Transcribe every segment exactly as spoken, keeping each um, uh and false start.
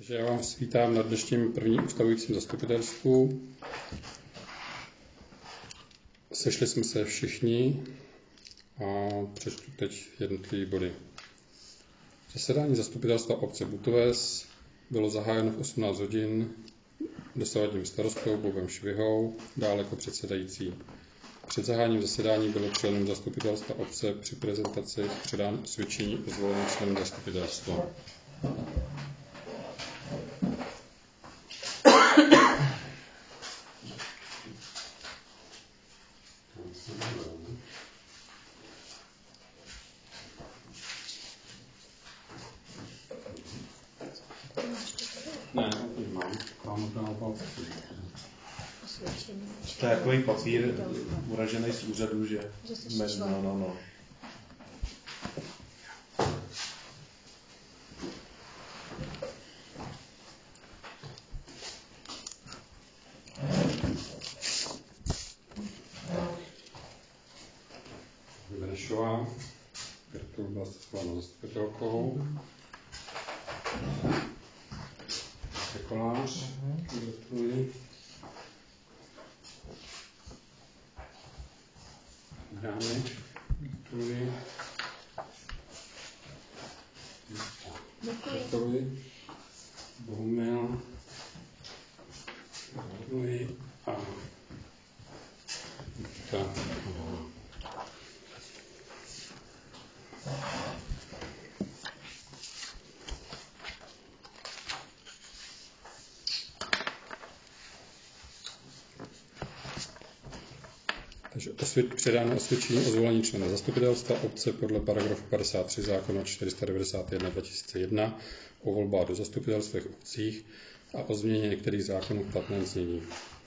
Takže já vás vítám na dnešním prvním ustavujícím zastupitelstvu. Sešli jsme se všichni a přečtu teď jednotlivé body. Zasedání zastupitelstva obce Butoves bylo zahájeno v osmnáct hodin dosavadním starostou Bobem Švihou, dále jako předsedající. Před zahájením zasedání bylo členům zastupitelstva obce při prezentaci předáno osvědčení o zvolení členů zastupitelstva. Ne, nemám. Mám to naopak. To je takový papír uražený z úřadu, že... že no, no, no. Benešová, kterou byla schována zastupitelkou. Kolář, gratuluji. Dámek, gratuluji. Gratuluji. Bohumil, gratuluji. A tak. Takže osvěd, předáno osvědčení o zvolení člena zastupitelstva obce podle paragrafu padesát tři zákona čtyři sta devadesát jedna dva tisíce jedna o volbách do zastupitelstv v obcích a o změně některých zákonů v platném znění.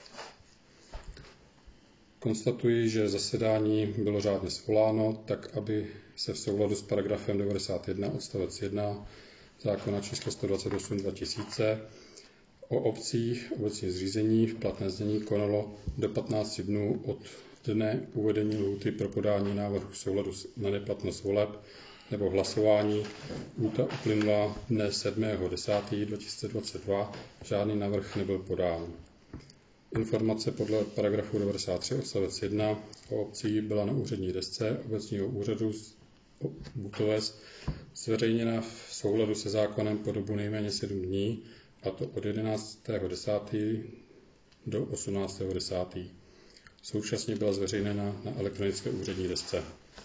Konstatuji, že zasedání bylo řádně svoláno, tak aby se v souladu s paragrafem devadesát jedna odstavec jedna zákona číslo sto dvacet osm dva tisíce o obcích, obecní zřízení v platné znění konalo do patnácti dnů od dne uvedení lhůty pro podání návrhu v souladu na neplatnost voleb nebo hlasování. Lhůta uplynula dne sedmého desátého dva tisíce dvacet dva, žádný návrh nebyl podán. Informace podle paragrafu devadesát tři odstavec jedna o obcích byla na úřední desce obecního úřadu Butoves zveřejněna v souladu se zákonem po dobu nejméně sedm dní, a to od jedenáctého desátého do osmnáctého desátého Současně byla zveřejněna na elektronické úřední desce.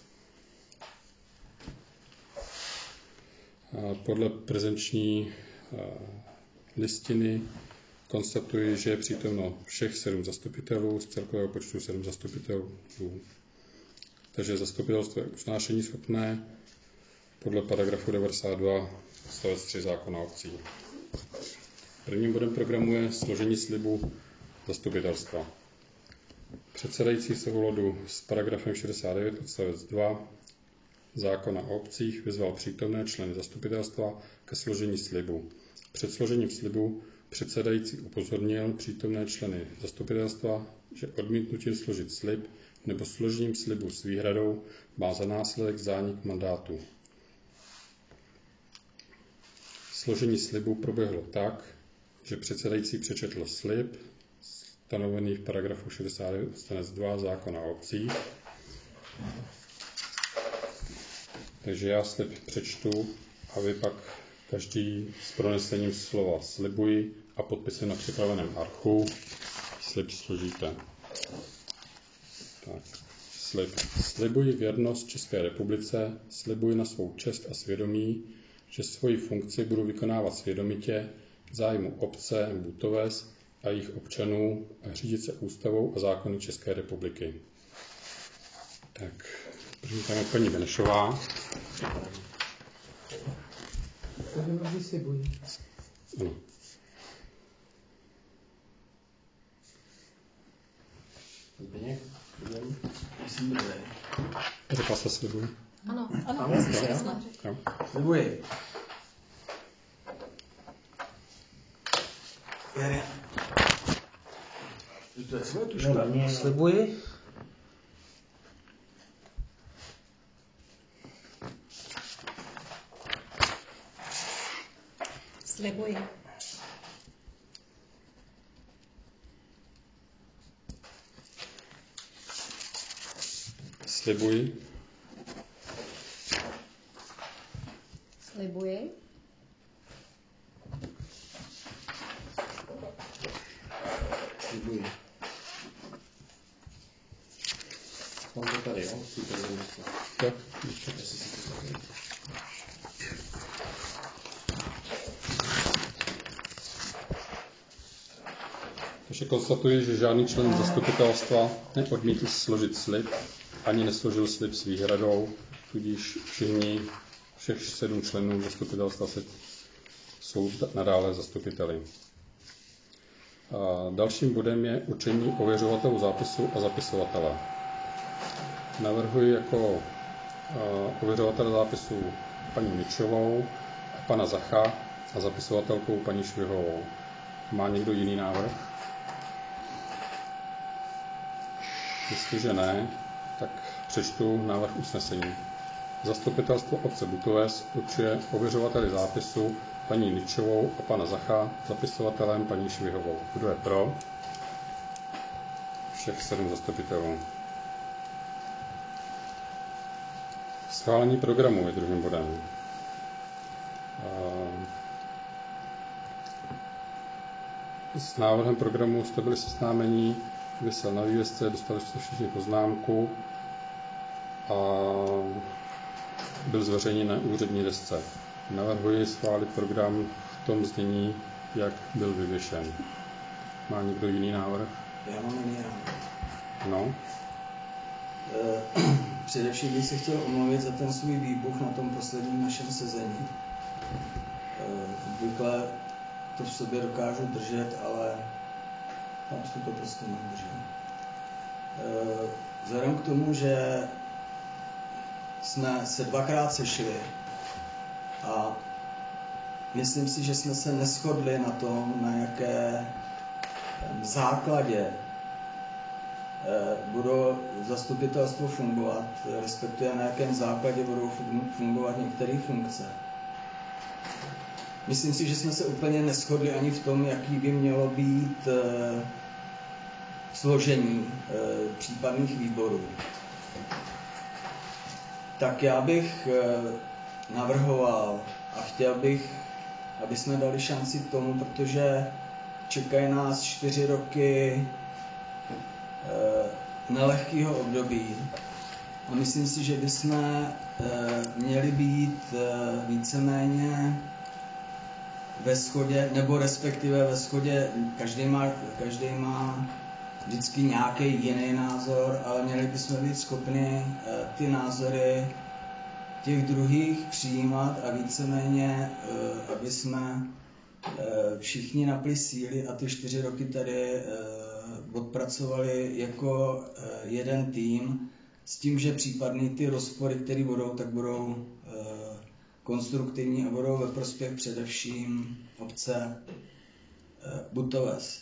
Podle prezenční listiny konstatuji, že je přítomno všech sedm zastupitelů z celkového počtu sedm zastupitelů. Takže zastupitelstvo je usnášení schopné podle paragrafu devadesát dva odstavec tři zákona obcí. Prvním bodem programu je složení slibu zastupitelstva. Předsedající v souladu s paragrafem šedesát devět odstavec dva zákona o obcích vyzval přítomné členy zastupitelstva ke složení slibu. Před složením slibu předsedající upozornil přítomné členy zastupitelstva, že odmítnutím složit slib nebo složením slibu s výhradou má za následek zánik mandátu. Složení slibu proběhlo tak, že předsedající přečetl slib stanovený v paragrafu šedesát devět odstavec dva zákona o obcích. Takže já slib přečtu a vy pak každý s pronesením slova slibuji a podpisem na připraveném archu slib složíte. Tak. Slib. Slibuji věrnost České republice, slibuji na svou čest a svědomí, že svoji funkci budu vykonávat svědomitě v zájmu obce Butoves a jejich občanů a řídit se ústavou a zákony České republiky. Tak, první tam je paní Benešová. Ano. Zbyněk? Myslím, že Řekla se slibuji. Ano, ano, ano, jasně. Slibuji. To je svoje tuška. Slibuji. Slibuji. Slibuji. Slibuji. Slibuji. Mám to tady, jo? Super, tak. Takže konstatuji, že žádný člen zastupitelstva neodmítl složit slib, ani nesložil slib s výhradou, tudíž všichni, všech sedm členů zastupitelstva se jsou nadále zastupiteli. A dalším bodem je určení ověřovatelů zápisu a zapisovatele. Navrhuji jako ověřovatele zápisu paní Mičovou a pana Zacha a zapisovatelkou paní Švihovou. Má někdo jiný návrh? Jestliže ne, tak přečtu návrh usnesení. Zastupitelstvo obce Butovec určuje ověřovateli zápisu paní Ničovou a pana Zacha, zapisovatelem paní Švihovou. Kdo je pro? Všech sedm zastupitelů. Schválení programu je druhým bodem. S návrhem programu jste byli seznámeni, vysel na vývězce, dostali jste všichni poznámku a byl zveřejněn na úřední desce. Navrhuji schválit program v tom znění, jak byl vyvěšen. Má někdo jiný návrh? Já mám jiný návrh. No. Především bych se chtěl omluvit za ten svůj výbuch na tom posledním našem sezení. Obvykle to v sobě dokážu držet, ale tam jsem to prostě nedržel. Vzhledem k tomu, že jsme se dvakrát sešli a myslím si, že jsme se neshodli na tom, na jaké základě budou zastupitelstvo fungovat, respektive na jakém základě budou fungovat některé funkce. Myslím si, že jsme se úplně neshodli ani v tom, jaký by mělo být složení případných výborů. Tak já bych navrhoval a chtěl bych, aby jsme dali šanci tomu, protože čekají nás čtyři roky nelehkého období. A myslím si, že bychom měli být víceméně ve shodě, nebo respektive ve shodě, každý má, každý má vždycky nějaký jiný názor, ale měli bychom být schopni ty názory těch druhých přijímat a víceméně, aby jsme všichni napli síly a ty čtyři roky tady odpracovali jako jeden tým s tím, že případný ty rozpory, které budou, tak budou konstruktivní a budou ve prospěch především obce Butovec.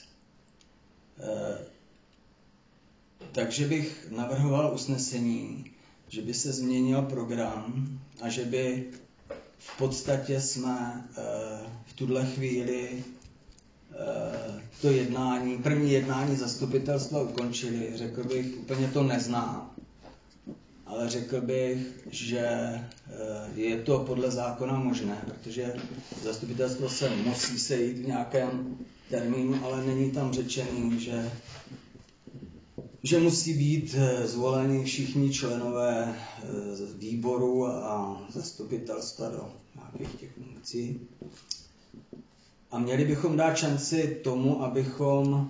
Takže bych navrhoval usnesení, že by se změnil program a že by v podstatě jsme v tuhle chvíli to jednání, první jednání zastupitelstva ukončili. Řekl bych, úplně to neznám, ale řekl bych, že je to podle zákona možné, protože zastupitelstvo se musí sejít v nějakém termínu, ale není tam řečený, že, že musí být zvoleni všichni členové výboru a zastupitelstva do nějakých těch funkcí. A měli bychom dát šanci tomu, abychom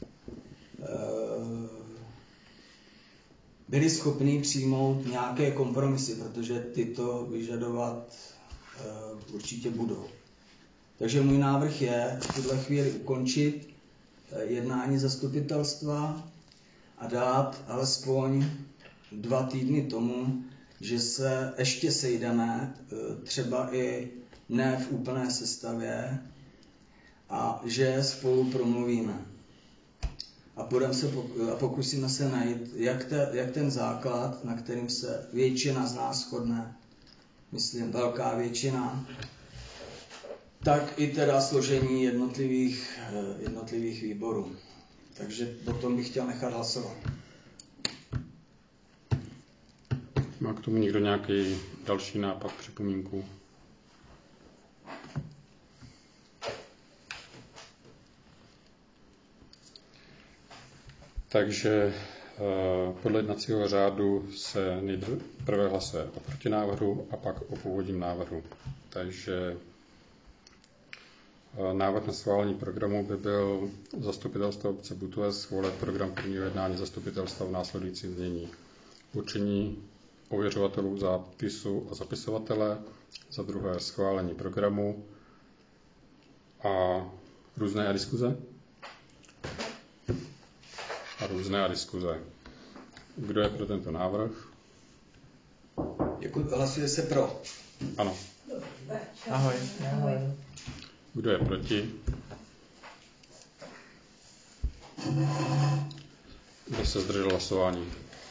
byli schopni přijmout nějaké kompromisy, protože tyto vyžadovat určitě budou. Takže můj návrh je v tuhle chvíli ukončit jednání zastupitelstva a dát alespoň dva týdny tomu, že se ještě sejdeme, třeba i ne v úplné sestavě, a že spolu promluvíme. A, se, a pokusíme se najít, jak, te, jak ten základ, na kterým se většina z nás shodne, myslím velká většina, tak i teda složení jednotlivých, jednotlivých výborů. Takže o tom bych chtěl nechat hlasovat. tomu někdo nějaký další nápad, připomínku? Takže podle jednacího řádu se nejprve hlasuje o protinávrhu a pak o původním návrhu. Takže návrh na schválení programu by byl zastupitelstvo obce Butové schválit program prvního jednání zastupitelstva v následujícím znění. Určení ověřovatelů zápisu a zapisovatele, za druhé schválení programu a různé a diskuze. A různé a diskuze. Kdo je pro tento návrh? Jako hlasuje se pro. Ano. Ahoj. Ahoj. Kdo je proti? Kdo se zdržel hlasování?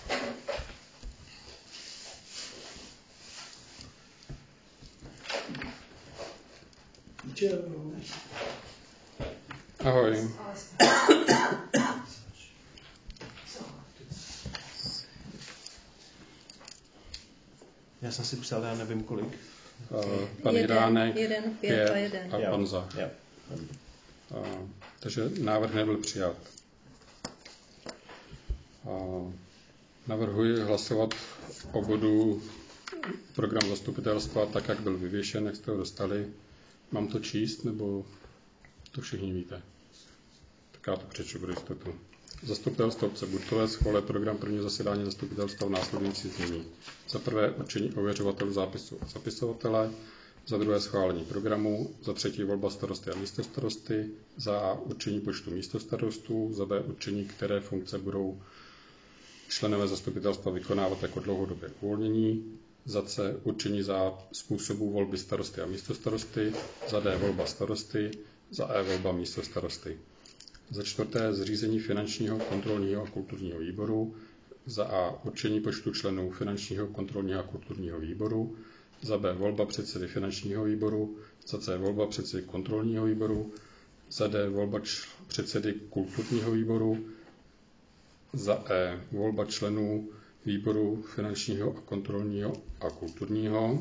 Ahoj. Já jsem si psal, já nevím kolik. Uh, pan jeden, Jiránek, jeden, pět, pět a jeden. a Honza. Jo. Uh, takže návrh nebyl přijat. Uh, navrhuji hlasovat o bodu program zastupitelstva tak, jak byl vyvěšen, jak jste ho dostali. Mám to číst, nebo to všichni víte? Tak já to přečtu pro jistotu. Zastupitelstvo obce Butové schvaluje program prvního zasedání zastupitelstva v následující znění. Za prvé určení ověřovatelů zápisu a zapisovatele, za druhé schválení programu, za třetí volba starosty a místostarosty, za A určení počtu místostarostů, za B určení, které funkce budou členové zastupitelstva vykonávat jako dlouhodobé uvolnění, za C určení za způsobů volby starosty a místostarosty, za D volba starosty, za E volba místostarosty. Za čtvrté zřízení finančního, kontrolního a kulturního výboru, za A určení počtu členů finančního, kontrolního a kulturního výboru, za B volba předsedy finančního výboru, za C volba předsedy kontrolního výboru, za D volba č- předsedy kulturního výboru, za E volba členů výboru finančního a kontrolního a kulturního,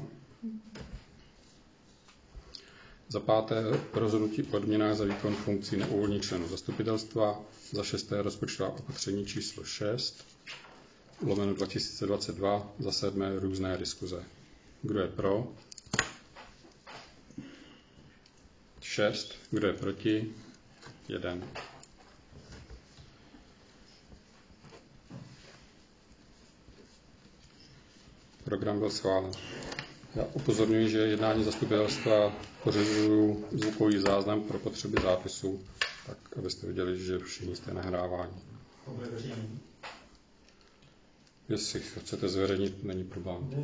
za páté rozhodnutí o odměnách za výkon funkcí neuvolněných členů zastupitelstva, za šesté rozpočtová opatření číslo šest, lomeno dva tisíce dvacet dva, za sedmé různé diskuze. Kdo je pro? šest. Kdo je proti? jeden. Program byl schválen. Já upozorňuji, že jednání zastupitelstva pořizují zvukový záznam pro potřeby zápisu, tak abyste viděli, že všichni jste nahráváni. Jestli chcete zveřejnit, není problém.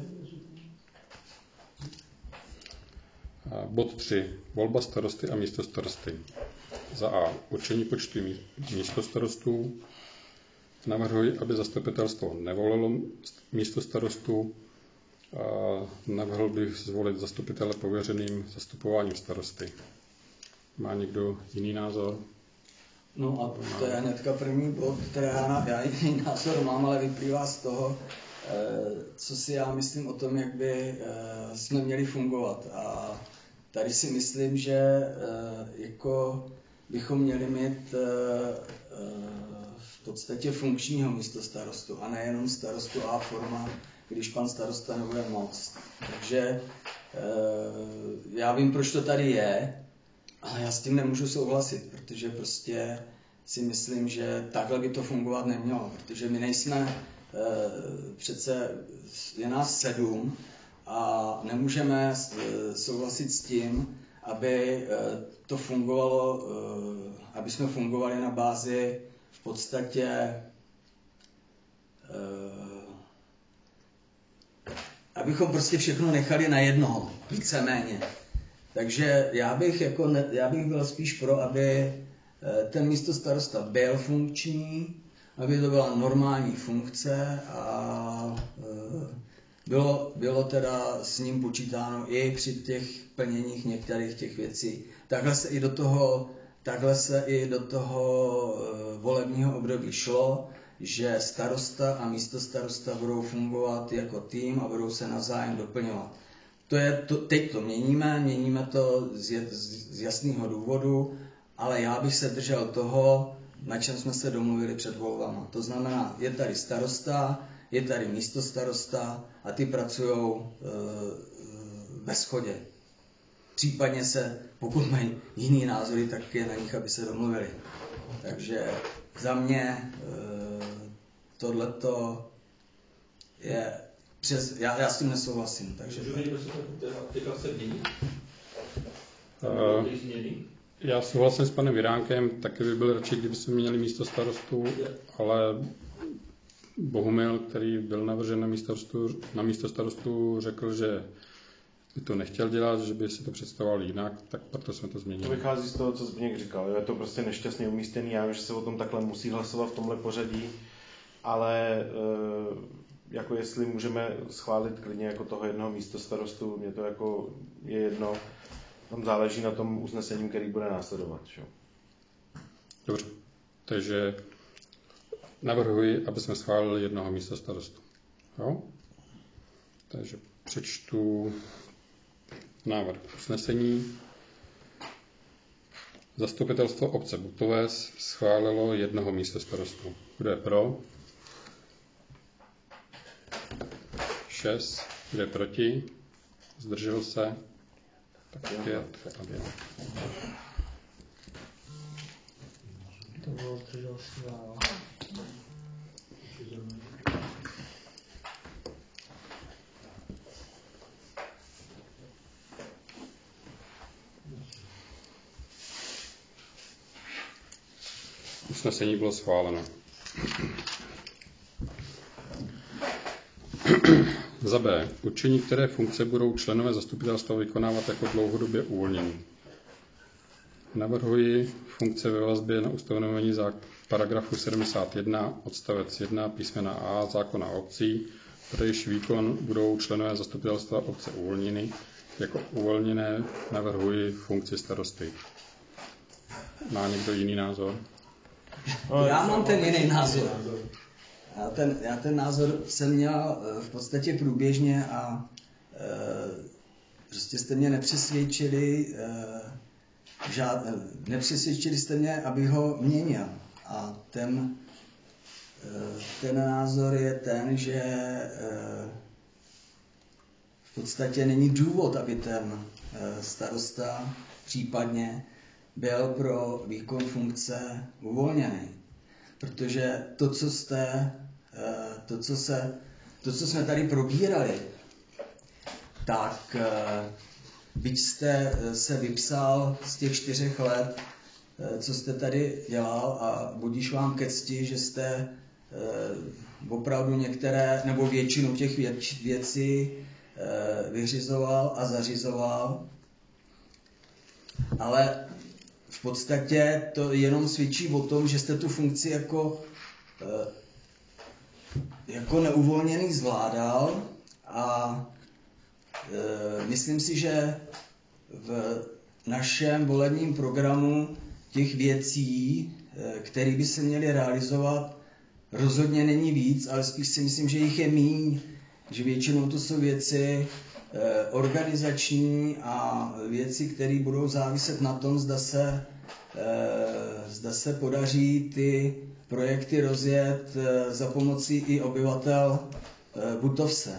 Bod tři. Volba starosty a místostarosty. Za A. Určení počtu místostarostů. Navrhuji, aby zastupitelstvo nevolilo místostarostů. Navrhl bych zvolit zastupitele pověřeným zastupováním starosty. Má někdo jiný názor? No a to je hnedka první bod, který já, já jiný názor mám, ale vyplývá z toho, co si já myslím o tom, jak by jsme měli fungovat. A tady si myslím, že jako bychom měli mít v podstatě funkčního místostarostu a nejenom starostu A forma, když pan starosta nebude moc. Takže já vím, proč to tady je, ale já s tím nemůžu souhlasit, protože prostě si myslím, že takhle by to fungovat nemělo, protože my nejsme, přece je nás sedm a nemůžeme souhlasit s tím, aby to fungovalo, aby jsme fungovali na bázi v podstatě, abychom prostě všechno nechali na jednoho, víceméně. Takže já bych, jako ne, já bych byl spíš pro, aby ten místostarosta byl funkční, aby to byla normální funkce a bylo, bylo teda s ním počítáno i při těch plněních některých těch věcí. Takhle se i do toho, takhle se i do toho volebního období šlo. že starosta a místostarosta budou fungovat jako tým a budou se navzájem doplňovat. To je to, teď to měníme, měníme to z, z, z jasného důvodu, ale já bych se držel toho, na čem jsme se domluvili před volbama. To znamená, je tady starosta, je tady místostarosta a ty pracují e, ve shodě. Případně se, pokud mají jiný názory, tak je na nich, aby se domluvili. Takže za mě e, tohleto je přes, já, já s tím nesouhlasím. Takže uh, já souhlasím s panem Viránkem, taky by byl radši, kdyby jsme měli místo starostu, ale Bohumil, který byl navržen na místo starostu, na místo starostu, řekl, že by to nechtěl dělat, že by si to představoval jinak, tak proto jsme to změnili. To vychází z toho, co Zbyněk říkal. Je to prostě nešťastně umístěný, já vím, že se o tom takhle musí hlasovat v tomhle pořadí, ale jako jestli můžeme schválit klidně jako toho jednoho místostarostu, mě to jako je jedno, tam záleží na tom usnesením, který bude následovat. Že? Dobře, takže navrhuji, aby jsme schválili jednoho místostarostu. Jo? Takže přečtu návrh usnesení. Zastupitelstvo obce Butovec schválilo jednoho místostarostu. Kdo je pro? šest. Kdo je proti? Zdržel se? Tak pět a pět. To bylo zdržel se. Usnesení bylo schváleno. Za B. Určení, které funkce budou členové zastupitelstva vykonávat jako dlouhodobě uvolnění. Navrhuji funkce ve vazbě na ustanovení paragrafu sedmdesát jedna odstavec jedna písmena A zákona o obcí, pro jejíž výkon budou členové zastupitelstva obce uvolněny. Jako uvolněné navrhuji funkci starosty. Má někdo jiný názor? Já mám ten jiný názor. Já ten, já ten názor jsem měl v podstatě průběžně a e, prostě jste mě nepřesvědčili, e, žád, nepřesvědčili jste mě, abych ho měnil. A ten, e, ten názor je ten, že e, v podstatě není důvod, aby ten e, starosta případně byl pro výkon funkce uvolněný. Protože to, co jste, to, co se, to, co jsme tady probírali, tak byť jste se vypsal z těch čtyřech let, co jste tady dělal a budíš vám ke cti, že jste opravdu některé, nebo většinu těch věcí vyřizoval a zařizoval, ale v podstatě to jenom svědčí o tom, že jste tu funkci jako, jako neuvolněný zvládal a myslím si, že v našem volebním programu těch věcí, které by se měly realizovat, rozhodně není víc, ale spíš si myslím, že jich je míň, že většinou to jsou věci organizační a věci, které budou záviset na tom, zda se, zda se podaří ty projekty rozjet za pomocí i obyvatel Butovce.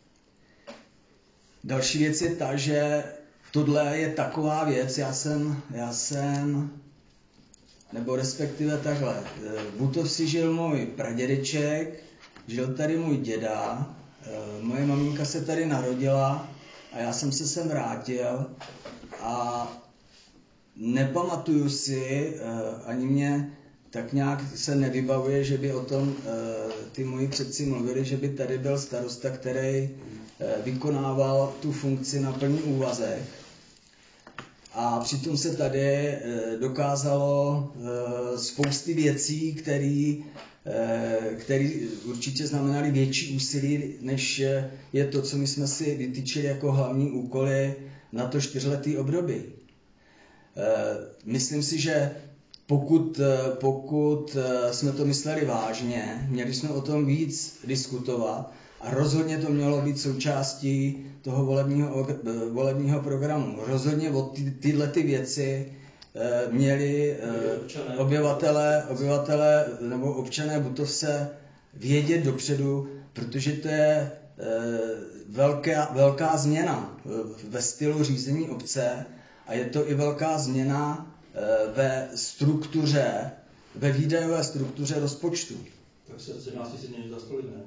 Další věc je ta, že tohle je taková věc, já jsem, já jsem nebo respektive takhle, v Butovci žil můj pradědeček, žil tady můj děda, moje maminka se tady narodila a já jsem se sem vrátil a nepamatuju si, ani mě tak nějak se nevybavuje, že by o tom ty moji předci mluvili, že by tady byl starosta, který vykonával tu funkci na plný úvazek. A přitom se tady dokázalo spousty věcí, které který určitě znamenaly větší úsilí, než je to, co my jsme si vytyčili jako hlavní úkoly na to čtyřletý období. Myslím si, že pokud, pokud jsme to mysleli vážně, měli jsme o tom víc diskutovat a rozhodně to mělo být součástí toho volebního, volebního programu. Rozhodně o ty, tyhle ty věci měli obyvatele, obyvatele nebo občané Butovce vědět dopředu, protože to je velká, velká změna ve stylu řízení obce a je to i velká změna ve struktuře, ve výdajové struktuře rozpočtu. Tak se sedmnáct si není zastolit, ne?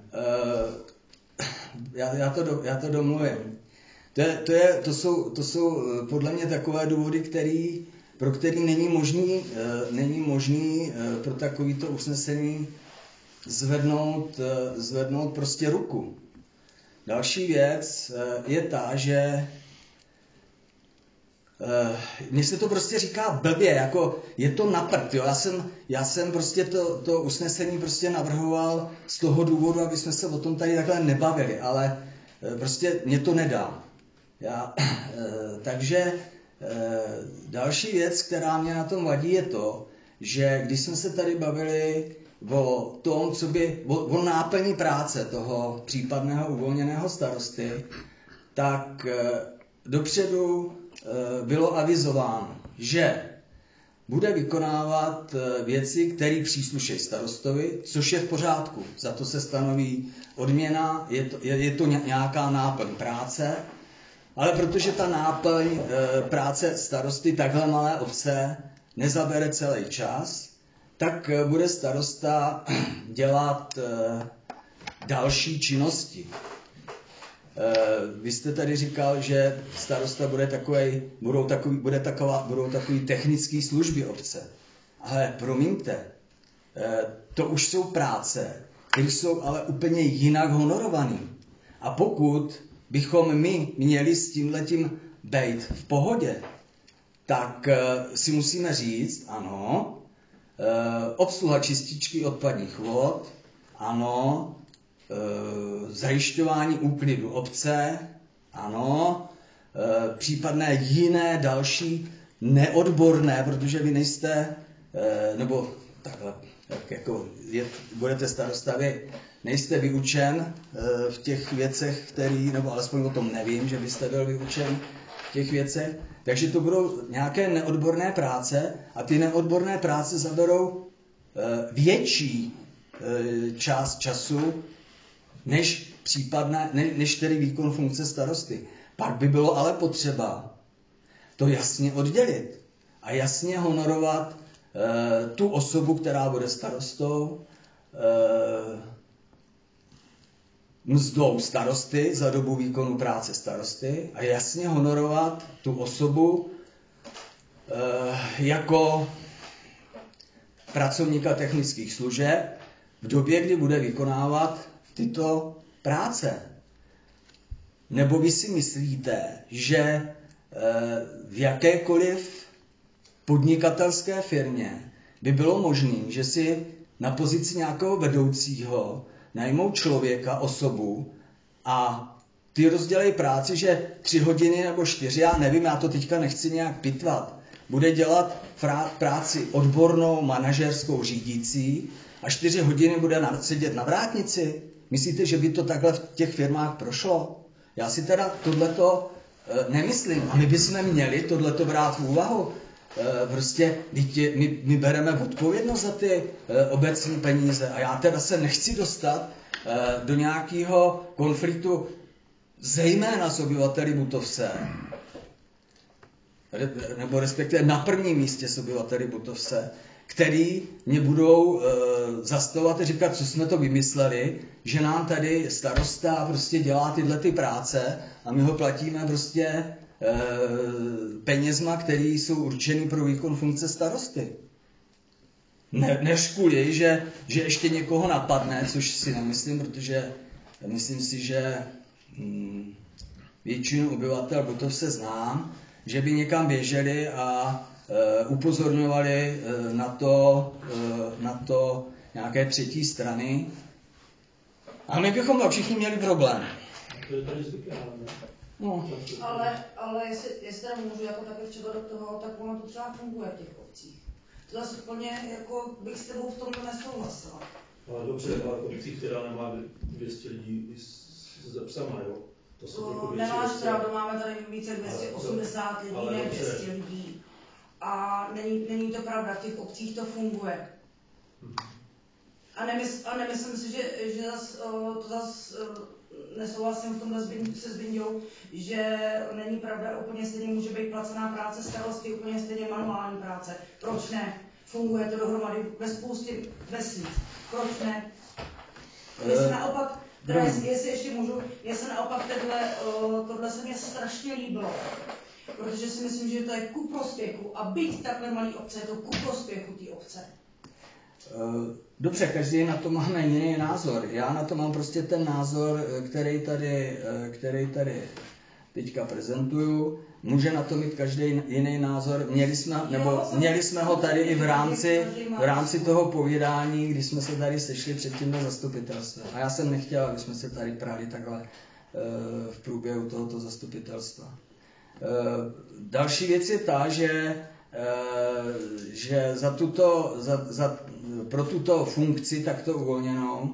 Já, já, to, do, já to domluvím. To, je, to, je, to, jsou, to jsou podle mě takové důvody, který, pro který není možný, není možný pro takovýto usnesení zvednout, zvednout prostě ruku. Další věc je ta, že mně se to prostě říká blbě, jako je to na prd, jo. Já jsem, já jsem prostě to, to usnesení prostě navrhoval z toho důvodu, aby jsme se o tom tady takhle nebavili, ale prostě mě to nedá. Já, takže další věc, která mě na tom vadí, je to, že když jsme se tady bavili o tom, co by, o, o náplní práce toho případného uvolněného starosty, tak dopředu bylo avizováno, že bude vykonávat věci, které přísluší starostovi, což je v pořádku. Za to se stanoví odměna, je to, je, je to nějaká náplň práce, ale protože ta náplň práce starosty takhle malé obce nezabere celý čas, tak bude starosta dělat další činnosti. Vy jste tady říkal, že starosta bude takovej, budou takový, bude taková, budou takový technické služby obce. Ale promiňte, to už jsou práce, které jsou ale úplně jinak honorované. A pokud bychom my měli s tímhletím bejt v pohodě, tak si musíme říct, ano, obsluha čističky odpadních vod, ano, zajišťování úklidu obce, ano, případné jiné další neodborné, protože vy nejste, nebo takhle, tak jako je, budete starosta vy, nejste vyučen v těch věcech, který, nebo alespoň o tom nevím, že byste byl vyučen v těch věcech, takže to budou nějaké neodborné práce a ty neodborné práce zaberou větší část času, než případné, ne, než tedy výkon funkce starosty. Pak by bylo ale potřeba to jasně oddělit a jasně honorovat e, tu osobu, která bude starostou, e, mzdou starosty za dobu výkonu práce starosty a jasně honorovat tu osobu e, jako pracovníka technických služeb v době, kdy bude vykonávat tyto práce. Nebo vy si myslíte, že v jakékoliv podnikatelské firmě by bylo možné, že si na pozici nějakého vedoucího najmou člověka, osobu a ty rozdělej práci, že tři hodiny nebo čtyři, já nevím, já to teďka nechci nějak pitvat, bude dělat práci odbornou, manažerskou, řídící a čtyři hodiny bude sedět na vrátnici. Myslíte, že by to takhle v těch firmách prošlo? Já si teda tohleto e, nemyslím. A my bychom měli tohleto brát v úvahu. E, prostě my, my bereme odpovědnost za ty e, obecní peníze a já teda se nechci dostat e, do nějakého konfliktu zejména s obyvateli Butovce, nebo respektive na prvním místě s obyvateli Butovce, který mě budou e, zastavovat a říkat, co jsme to vymysleli, že nám tady starosta prostě dělá tyhle ty práce a my ho platíme prostě e, penězma, které jsou určený pro výkon funkce starosty. Ne, než kvůli, že, že ještě někoho napadne, což si nemyslím, protože myslím si, že hm, většinu obyvatel Butovce znám, že by někam běželi a Uh, upozorňovali uh, na, to, uh, na to nějaké třetí strany. A my bychom tam všichni měli problém. To je tady zvyklé, no. Ale, ale jestli, jestli teda můžu jako také včera do toho, tak ono to třeba funguje v těch obcích. to zase úplně jako bych s tebou v tomto nesouhlasila. Ale dobře, ale v obcích, která nemá dvě stě lidí se psama, jo? To jsou trochu větší. Nemáš pravdu, máme tady více dvě stě osmdesát lidí, ne dvě stě lidí. A není, není to pravda, v těch obcích to funguje. A, nemysl, a nemyslím si, že, že zas, to zase nesouhlasím v tomhle se Zbinďou, že není pravda, úplně stejně může být placená práce starosty, úplně stejně manuální práce. Proč ne? Funguje to dohromady ve spoustě vesnic. Proč ne? Mně se naopak, teda jestli, jestli ještě můžu, mně se naopak tenhle, tohle se mě strašně líbilo. Protože si myslím, že to je ku prospěchu a byť takhle malý obce, je to ku prospěchu té obce. Dobře, každý na to máme jiný názor. Já na to mám prostě ten názor, který tady, který tady teďka prezentuju. Může na to mít každý jiný názor. Měli jsme, nebo měli jsme ho tady i v rámci, v rámci toho povídání, když jsme se tady sešli předtím na zastupitelstvu. A já jsem nechtěl, aby jsme se tady prali takhle v průběhu tohoto zastupitelstva. Další věc je ta, že že za tuto, za, za, pro tuto funkci takto uvolněnou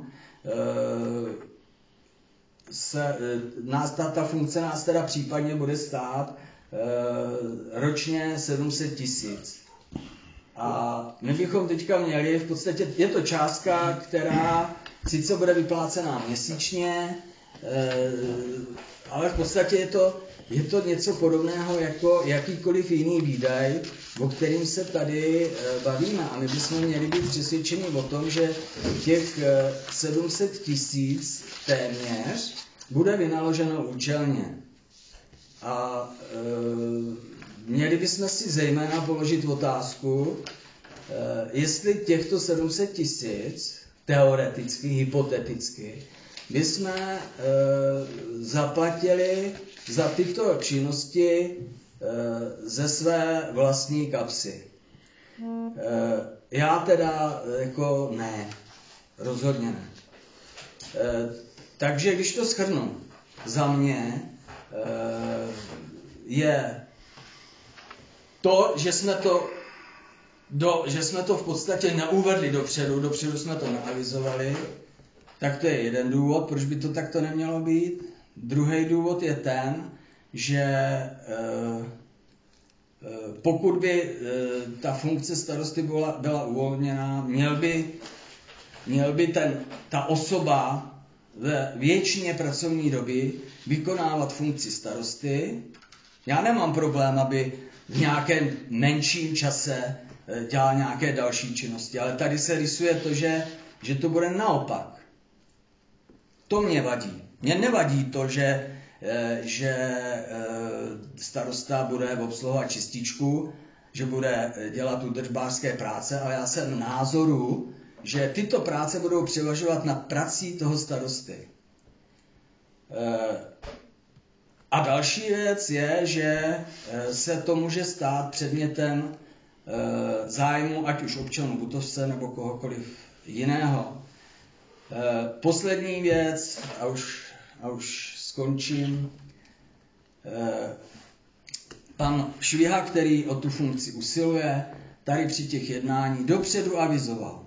se, nás, ta, ta funkce nás teda případně bude stát ročně sedm set tisíc. A my bychom teďka měli, v podstatě je to částka, která sice bude vyplácená měsíčně, ale v podstatě je to Je to něco podobného jako jakýkoliv jiný výdaj, o kterým se tady bavíme. A my bychom měli být přesvědčeni o tom, že těch sedm set tisíc téměř bude vynaloženo účelně. A e, měli bychom si zejména položit otázku, e, jestli těchto sedm set tisíc, teoreticky, hypoteticky, bychom e, zaplatili za tyto činnosti e, ze své vlastní kapsy. E, já teda jako ne, rozhodně ne. E, takže když to shrnu, za mě e, je to, že jsme to, do, že jsme to v podstatě neuvedli dopředu, dopředu jsme to neavizovali, tak to je jeden důvod, proč by to takto nemělo být. Druhý důvod je ten, že e, pokud by e, ta funkce starosty byla, byla uvolněná, měl by, měl by ten, ta osoba ve většině pracovní doby vykonávat funkci starosty. Já nemám problém, aby v nějakém menším čase dělal nějaké další činnosti, ale tady se rysuje to, že, že to bude naopak. To mě vadí. Mně nevadí to, že, že starosta bude obsluhovat čističku, že bude dělat údržbářské práce, ale já jsem názoru, že tyto práce budou převažovat nad prací toho starosty. A další věc je, že se to může stát předmětem zájmu ať už občanů Butovce nebo kohokoliv jiného. Poslední věc, a už, a už skončím. Pan Šviha, který o tu funkci usiluje, tady při těch jednání dopředu avizoval.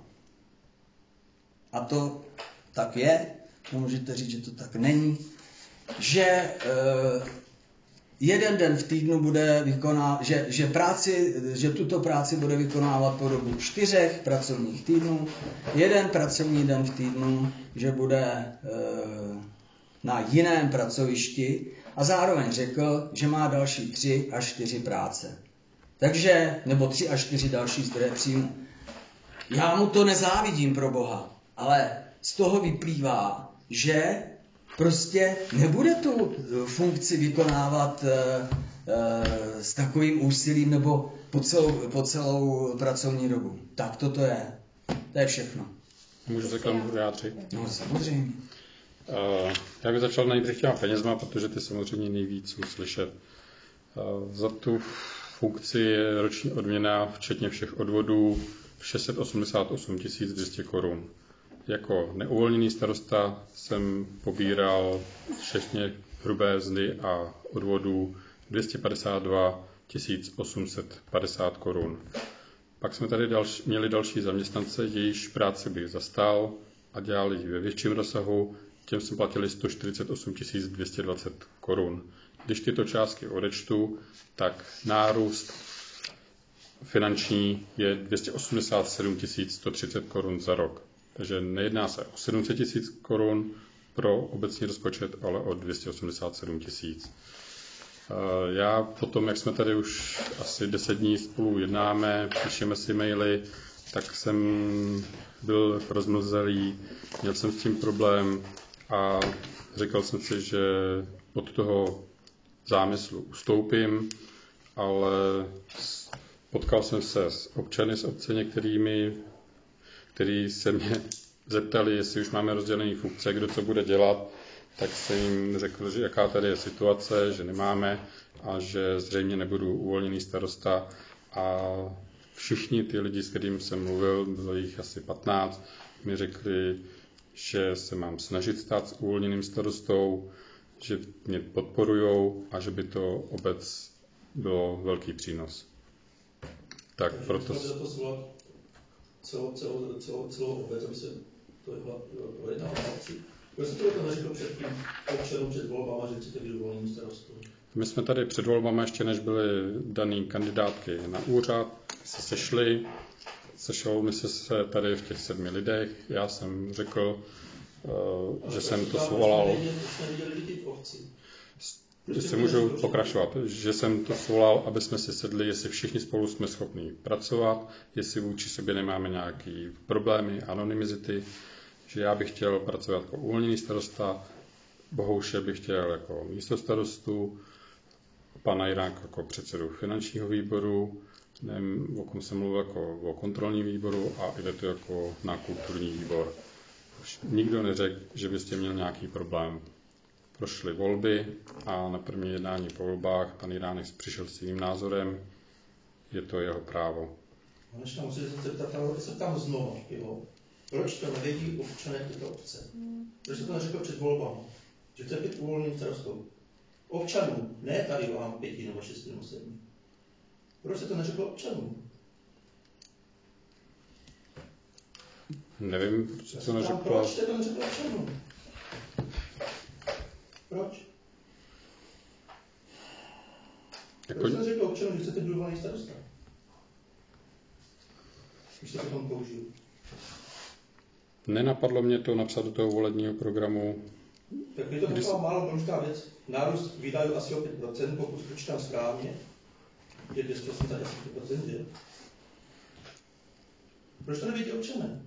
A to tak je, nemůžete říct, že to tak není, že e, jeden den v týdnu bude vykonávat, že, že, práci, že tuto práci bude vykonávat po dobu čtyřech pracovních týdnů, jeden pracovní den v týdnu, že bude e, na jiném pracovišti a zároveň řekl, že má další tři až čtyři práce. Takže, nebo tři až čtyři další zdroje příjmu. Já mu to nezávidím, pro Boha, ale z toho vyplývá, že prostě nebude tu funkci vykonávat e, e, s takovým úsilím nebo po celou, po celou pracovní dobu. Tak toto je. To je všechno. Můžu se k tomu vyjádřit? No, samozřejmě. Uh, já bych začal nejdřív těma penězma, protože ty samozřejmě nejvíc jsou slyšet. Uh, za tu funkci je roční odměna, včetně všech odvodů, šest set osmdesát osm tisíc dvě stě korun. Jako neuvolněný starosta jsem pobíral včetně hrubé mzdy a odvodů dvě stě padesát dva tisíc osm set padesát korun. Pak jsme tady další, měli další zaměstnance, jejichž práci bych zastal a dělali ji ve větším rozsahu. Těm jsme platili sto čtyřicet osm tisíc dvě stě dvacet korun. Když tyto částky odečtu, tak nárůst finanční je dvě stě osmdesát sedm tisíc sto třicet korun za rok. Takže nejedná se o sedm set tisíc korun pro obecní rozpočet, ale o dvě stě osmdesát sedm tisíc. Já potom, jak jsme tady už asi deset dní spolu jednáme, píšeme si maily, tak jsem byl rozmlzelý, měl jsem s tím problém a řekl jsem si, že od toho zámyslu ustoupím, ale potkal jsem se s občany z obce některými, kteří se mě zeptali, jestli už máme rozdělené funkce, kdo co bude dělat, tak jsem jim řekl, že jaká tady je situace, že nemáme a že zřejmě nebudu uvolněný starosta. A všichni ty lidi, s kterými jsem mluvil, bylo jich asi patnáct, mi řekli, že se mám snažit stát s uvolněným starostou, že mě podporujou a že by to obec bylo velký přínos. Tak Takže proto... Takže to svolat celou, celou, celou, celou obec, aby se to projednalo na obci. Proč jste to neřekl před tím občanům před volbama, že chcete být uvolněným starostou? My jsme tady před volbama, ještě než byly daný kandidátky na úřad, se sešli. Sešlo mi se tady v těch sedmi lidech. Já jsem řekl, uh, že jsem to svolal. Jestli můžu pokračovat, že jsem to svolal, aby jsme si sedli, jestli všichni spolu jsme schopni pracovat, jestli vůči sobě nemáme nějaké problémy, anonymizity, že já bych chtěl pracovat jako uvolněný starosta, Bohouše bych chtěl jako místostarostu, pana Jiránka jako předsedu finančního výboru, nevím, o kom jsem mluvil jako o kontrolním výboru a Ivetu jako na kulturní výbor. Nikdo neřekl, že byste měl nějaký problém. Prošly volby a na první jednání po volbách pan Jiránek přišel s svým názorem, je to jeho právo. Konečně musím se zeptat, ale se ptám znovu, jo. Proč to nevědí občané této obce? Proč se to neřekl před volbami? Že chce být uvolněným starostou? Občanům, ne tady vám pěti nebo šesti nebo sedmi. Proč se to neřekl občanům? Nevím, proč se to neřekl. Proč jste to neřekl občanům? Proč? Jako... Proč jste řekl občanům, že chcete být uvolněný starosta? Když jste to tam použil. Nenapadlo mě to napsat do toho volebního programu. Tak je to Když... taková málo důležitá věc. Nárůst výdajů asi o pět procent, pokud počítám správně. Je dvě stě osmdesát pět procent, že? Proč to nevědí občané?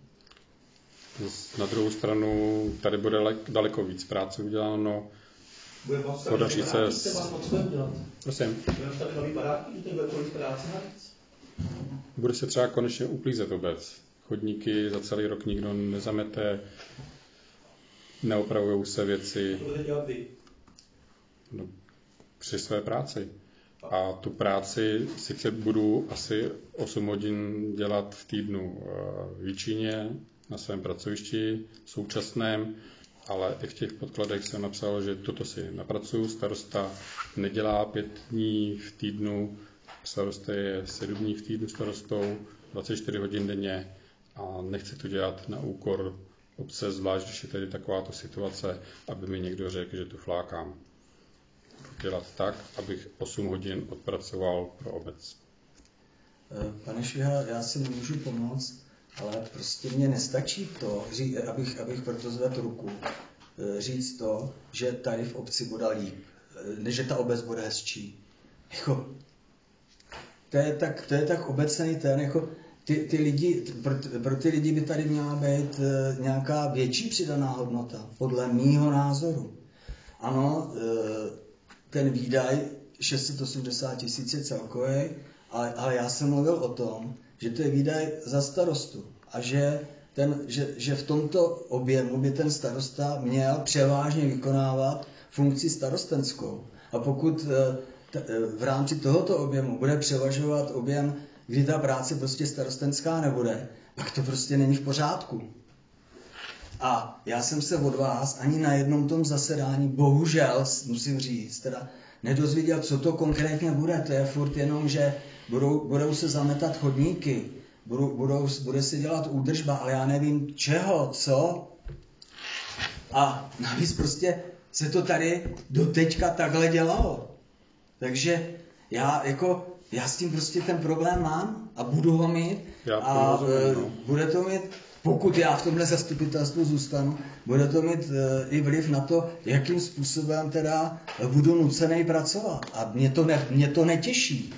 Na druhou stranu tady bude daleko víc práce uděláno. Podaří se... Prosím. Budeme tady nový baráky, že to bude kolik práce navíc? Bude se třeba konečně uklízet obec. Chodníky za celý rok nikdo nezamete, neopravují se věci. Co budete dělat vy? No, při své práci. A tu práci sice budu asi osm hodin dělat v týdnu v Jičíně, na svém pracovišti současném, ale i v těch podkladech jsem napsal, že toto si napracuju. Starosta nedělá pět dní v týdnu, starosta je sedm dní v týdnu starostou, dvacet čtyři hodin denně a nechci to dělat na úkor obce, zvlášť když je tady takováto situace, aby mi někdo řekl, že tu flákám. Dělat tak, abych osm hodin odpracoval pro obec. Pane Šviha, já si nemůžu pomoct, ale prostě mně nestačí to, abych, abych proto zvedl ruku, říct to, že tady v obci bude líp, že ta obec bude hezčí. Jako, to, je tak, to je tak obecný ten, jako ty, ty lidi, pro, pro ty lidi by tady měla být nějaká větší přidaná hodnota, podle mýho názoru. Ano, ten výdaj šest set osmdesát tisíc je celkový, ale, ale já jsem mluvil o tom, že to je výdaj za starostu a že, ten, že, že v tomto objemu by ten starosta měl převážně vykonávat funkci starostenskou. A pokud v rámci tohoto objemu bude převažovat objem, kdy ta práce prostě starostenská nebude, pak to prostě není v pořádku. A já jsem se od vás ani na jednom tom zasedání, bohužel, musím říct, teda nedozvěděl, co to konkrétně bude. To je furt jenom, že budou, budou se zametat chodníky. Budu, budou, bude se dělat údržba, ale já nevím čeho, co. A navíc prostě se to tady do teďka takhle dělalo. Takže já jako, já s tím prostě ten problém mám a budu ho mít. Já to a rozumím, no. bude to mít, pokud já v tomhle zastupitelstvu zůstanu, bude to mít e, i vliv na to, jakým způsobem teda budu nucený pracovat. A mě to, ne, mě to netěší.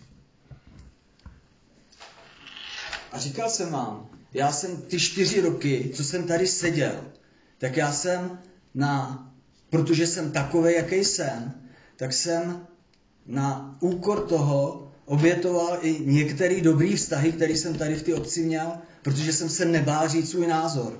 A říkal jsem vám, já jsem ty čtyři roky, co jsem tady seděl, tak já jsem na, protože jsem takovej, jaký jsem, tak jsem na úkor toho obětoval i některé dobrý vztahy, které jsem tady v té obci měl, protože jsem se nebál říct svůj názor.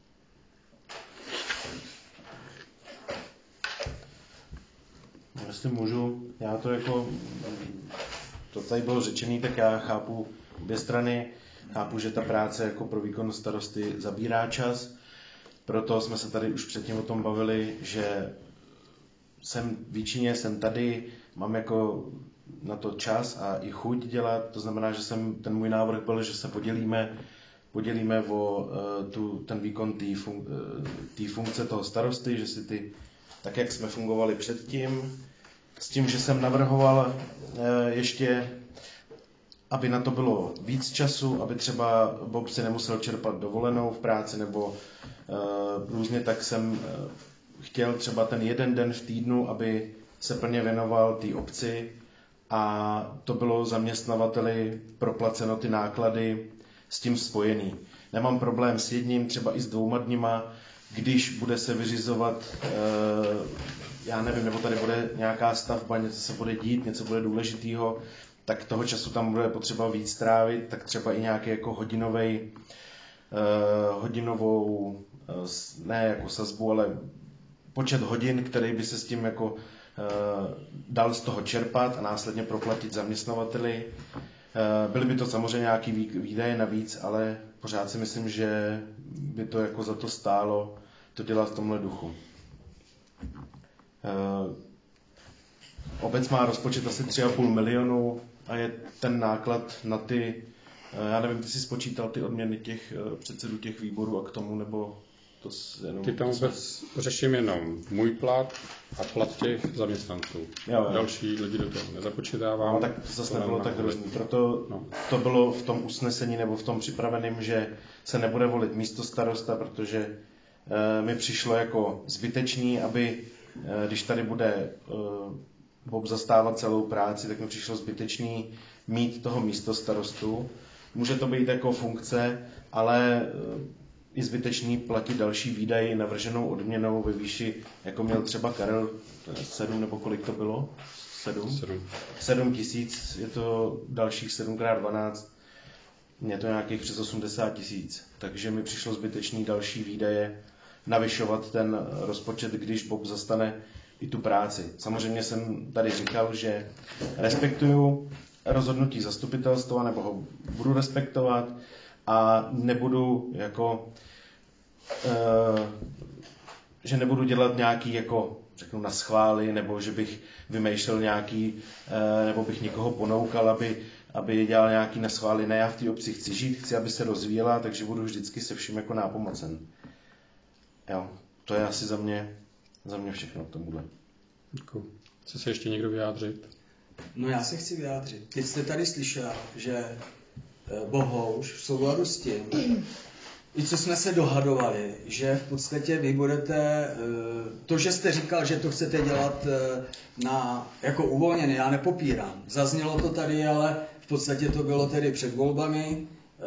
Jestli můžu, já to jako, to tady bylo řečený, tak já chápu obě strany, chápu, že ta práce jako pro výkon starosty zabírá čas, proto jsme se tady už předtím o tom bavili, že jsem v Jíčíně, jsem tady, mám jako na to čas a i chuť dělat, to znamená, že jsem, ten můj návrh byl, že se podělíme, podělíme o uh, tu, ten výkon té fun, uh, funkce toho starosty, že si ty, tak jak jsme fungovali předtím, s tím, že jsem navrhoval uh, ještě, aby na to bylo víc času, aby třeba Bob si nemusel čerpat dovolenou v práci nebo uh, různě, tak jsem uh, chtěl třeba ten jeden den v týdnu, aby se plně věnoval té obci a to bylo zaměstnavateli proplaceno ty náklady s tím spojený. Nemám problém s jedním, třeba i s dvouma dníma, když bude se vyřizovat, já nevím, nebo tady bude nějaká stavba, něco se bude dít, něco bude důležitýho, tak toho času tam bude potřeba víc strávit, tak třeba i nějaký jako hodinovej, hodinovou, ne jako sazbu, ale počet hodin, který by se s tím jako dal z toho čerpat a následně proplatit zaměstnavateli. Byly by to samozřejmě nějaký výdaje navíc, ale pořád si myslím, že by to jako za to stálo to dělat v tomhle duchu. Obec má rozpočet asi tři a půl milionu a je ten náklad na ty, já nevím, ty jsi spočítal ty odměny těch předsedů těch výborů a k tomu, nebo to jenom... Ty tam vůbec řeším jenom můj plat a plat těch zaměstnanců. Jo, jo. Další lidi do toho nezapočítávám. No, tak zase nebylo tak hrozný. Proto no. To bylo v tom usnesení nebo v tom připraveném, že se nebude volit místo starosta, protože e, mi přišlo jako zbytečný, aby, e, když tady bude e, Bob zastávat celou práci, tak mi přišlo zbytečný mít toho místo starostu. Může to být jako funkce, ale e, i zbytečný platit další výdaje navrženou odměnou ve výši, jako měl třeba Karel, sedm nebo kolik to bylo? Sedm? Sedm. Sedm tisíc, je to dalších sedm krát dvanáct, je to nějakých přes osmdesát tisíc. Takže mi přišlo zbytečný další výdaje navyšovat ten rozpočet, když Bob zastane i tu práci. Samozřejmě jsem tady říkal, že respektuju rozhodnutí zastupitelstva, nebo ho budu respektovat, a nebudu jako, e, že nebudu dělat nějaký jako, řeknu, naschvály, nebo že bych vymýšlel nějaký, e, nebo bych někoho ponoukal, aby, aby dělal nějaký naschvály. Ne, já v té obci chci žít, chci, aby se rozvíjela, takže budu vždycky se vším jako nápomocen. Jo, to je asi za mě, za mě všechno k tomuhle. Děkuji. Chce se ještě někdo vyjádřit? No já se chci vyjádřit. Teď jste tady slyšel, že Bohouš v souladu s tím, i co jsme se dohadovali, že v podstatě vy budete, to, že jste říkal, že to chcete dělat na, jako uvolněný, já nepopírám. Zaznělo to tady, ale v podstatě to bylo tedy před volbami,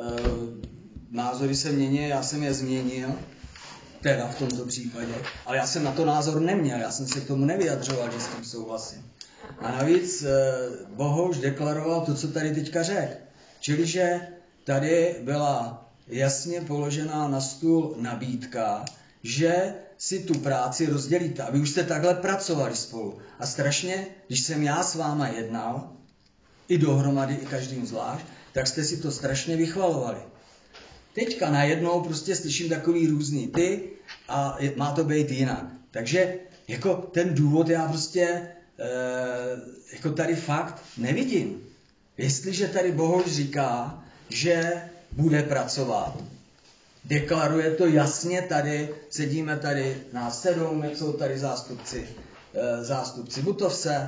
názory se mění, já jsem je změnil, teda v tomto případě, ale já jsem na to názor neměl, já jsem se k tomu nevyjadřoval, že s tím souhlasím. A navíc Bohouš deklaroval to, co tady teďka řekl. Čili, že tady byla jasně položená na stůl nabídka, že si tu práci rozdělíte, aby už jste takhle pracovali spolu. A strašně, když jsem já s váma jednal, i dohromady, i každým zvlášť, tak jste si to strašně vychvalovali. Teďka najednou prostě slyším takový různý ty a má to být jinak. Takže jako ten důvod já prostě e, jako tady fakt nevidím. Jestliže tady Bohouš říká, že bude pracovat. Deklaruje to jasně tady, sedíme tady na sedm, jsou tady zástupci, zástupci Butovce,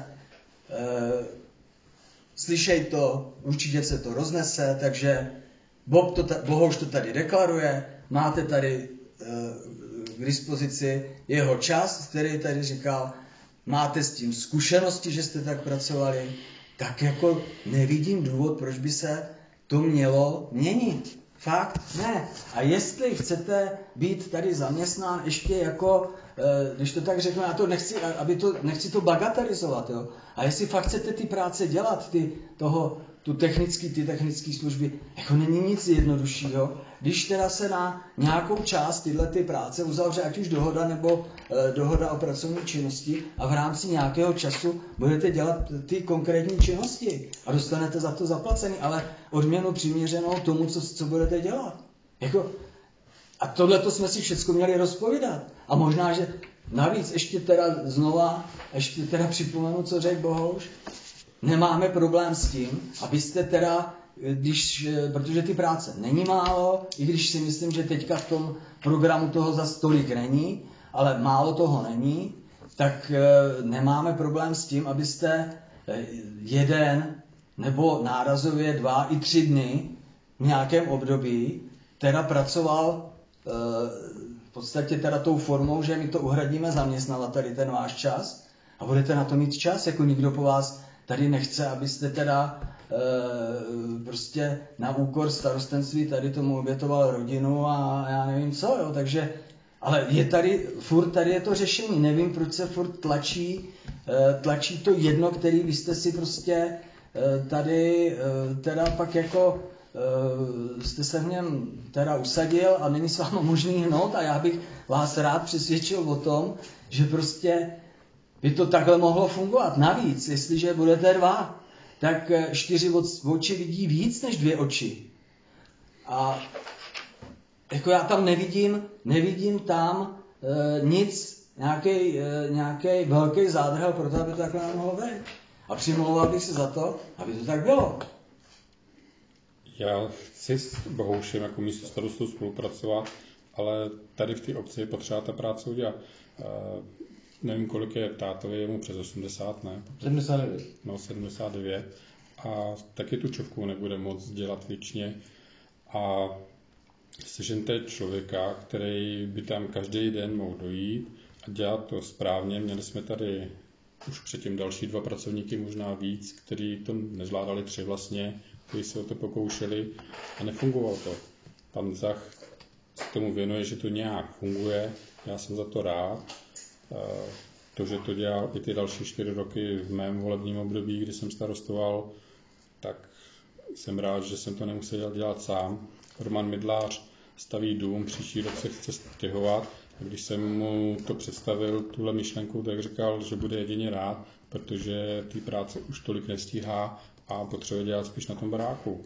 slyšej to, určitě se to roznese, takže Bob to, Bohouš to tady deklaruje, máte tady k dispozici jeho čas, který tady říkal, máte s tím zkušenosti, že jste tak pracovali, tak jako nevidím důvod, proč by se to mělo měnit. Fakt ne. A jestli chcete být tady zaměstnán ještě jako, když to tak řeknu, já to nechci, aby to, nechci to bagatelizovat, jo. A jestli fakt chcete ty práce dělat, ty, toho, tu technický, ty technické služby, jako není nic jednoduššího, když teda se na nějakou část tyhle ty práce uzavře, ať už dohoda nebo eh, dohoda o pracovní činnosti a v rámci nějakého času budete dělat ty konkrétní činnosti a dostanete za to zaplacený, ale odměnu přiměřenou tomu, co, co budete dělat. Jako, a tohle to jsme si všechno měli rozpovídat. A možná, že navíc ještě teda znova, ještě teda připomenu, co řekl Bohouš, nemáme problém s tím, abyste teda, když, protože ty práce není málo, i když si myslím, že teďka v tom programu toho za stolik není, ale málo toho není, tak nemáme problém s tím, abyste jeden nebo nárazově dva i tři dny v nějakém období teda pracoval v podstatě teda tou formou, že my to uhradíme zaměstnavateli, ten váš čas, a budete na to mít čas, jako nikdo po vás tady nechce, abyste teda e, prostě na úkor starostenství tady tomu obětoval rodinu a já nevím co, jo, takže, ale je tady, furt tady je to řešení, nevím, proč se furt tlačí, e, tlačí to jedno, který vy jste si prostě e, tady e, teda pak jako e, jste se v něm teda usadil a není s váma možný hnout a já bych vás rád přesvědčil o tom, že prostě by to takhle mohlo fungovat. Navíc, jestliže budete dva, tak čtyři oči vidí víc než dvě oči. A jako já tam nevidím, nevidím tam e, nic, nějaký e, nějaký velký zádrhel pro to, aby to takhle mohlo být. A přimlouval bych se za to, aby to tak bylo. Já chci s Bohoušem jako místo starostou spolupracovat, ale tady v té obci je potřeba ta práce udělat. E, Nevím, kolik je tátovi, je mu přes osmdesát, ne? sedmdesát devět. No, sedmdesát devět. A taky tu čovku nebude moc dělat věčně. A sežente člověka, který by tam každý den mohl dojít a dělat to správně. Měli jsme tady už předtím další dva pracovníky, možná víc, kteří to nezvládali, tři vlastně, kteří se o to pokoušeli a nefungovalo to. Pan Zach se tomu věnuje, že to nějak funguje. Já jsem za to rád. To, že to dělal i ty další čtyři roky v mém volebním období, kdy jsem starostoval, tak jsem rád, že jsem to nemusel dělat sám. Roman Midlář staví dům, příští rok se chce stěhovat. A když jsem mu to představil, tuhle myšlenku, tak říkal, že bude jedině rád, protože ty práce už tolik nestíhá a potřebuje dělat spíš na tom baráku.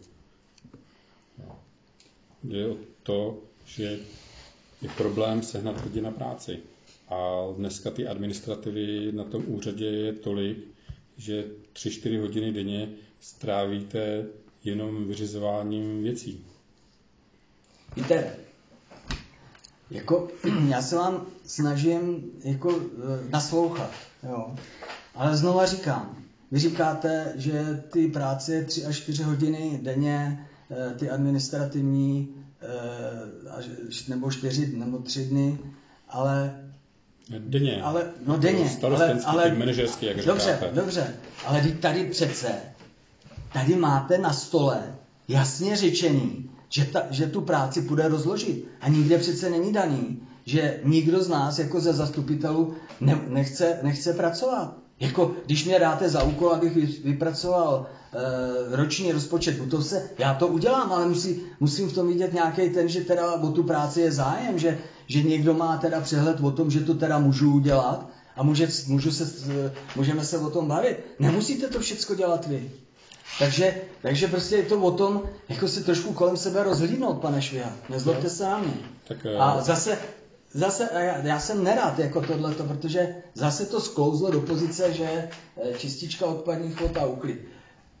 Jde o to, že je problém sehnat lidi na práci. A dneska ty administrativy na tom úřadě je tolik, že tři čtyři hodiny denně strávíte jenom vyřizováním věcí. Víte, jako já se vám snažím jako naslouchat, jo. Ale znova říkám, vy říkáte, že ty práce tři až čtyři hodiny denně, ty administrativní, nebo čtyři nebo tři dny, ale denně. Ale, no denně. Starostenský, ale, ale, manažerský, jak dobře, říkáte. Dobře, ale tady přece, tady máte na stole jasně řečený, že, ta, že tu práci půjde rozložit. A nikde přece není daný, že nikdo z nás jako ze zastupitelů ne, nechce, nechce pracovat. Jako, když mě dáte za úkol, abych vypracoval e, roční rozpočet Butovce, já to udělám, ale musí, musím v tom vidět nějaký ten, že teda o tu práci je zájem, že, že někdo má teda přehled o tom, že to teda můžu udělat a může, můžu se, můžeme se o tom bavit. Nemusíte to všecko dělat vy. Takže, takže prostě je to o tom, jako se trošku kolem sebe rozhlídnout, pane Šviha. Nezlobte se na mě. Tak, a zase... Zase, já, já jsem nerad jako tohleto, protože zase to sklouzlo do pozice, že čistička odpadních vod a uklid.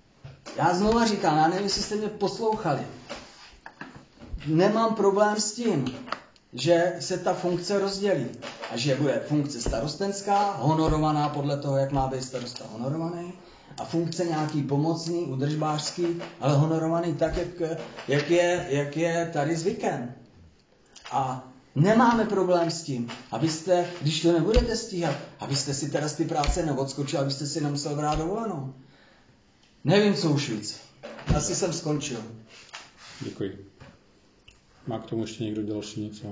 Já znova říkám, já nevím, jestli jste mě poslouchali. Nemám problém s tím, že se ta funkce rozdělí a že bude funkce starostenská, honorovaná podle toho, jak má být starosta honorovaný, a funkce nějaký pomocný, udržbářský, ale honorovaný tak, jak, jak, je, jak je tady zvykem. A nemáme problém s tím, abyste, když to nebudete stíhat, abyste si teda z ty práce neodskočil, abyste si nemusel brát dovolenou. Nevím, co už víc. Asi jsem skončil. Děkuji. Má k tomu ještě někdo další něco?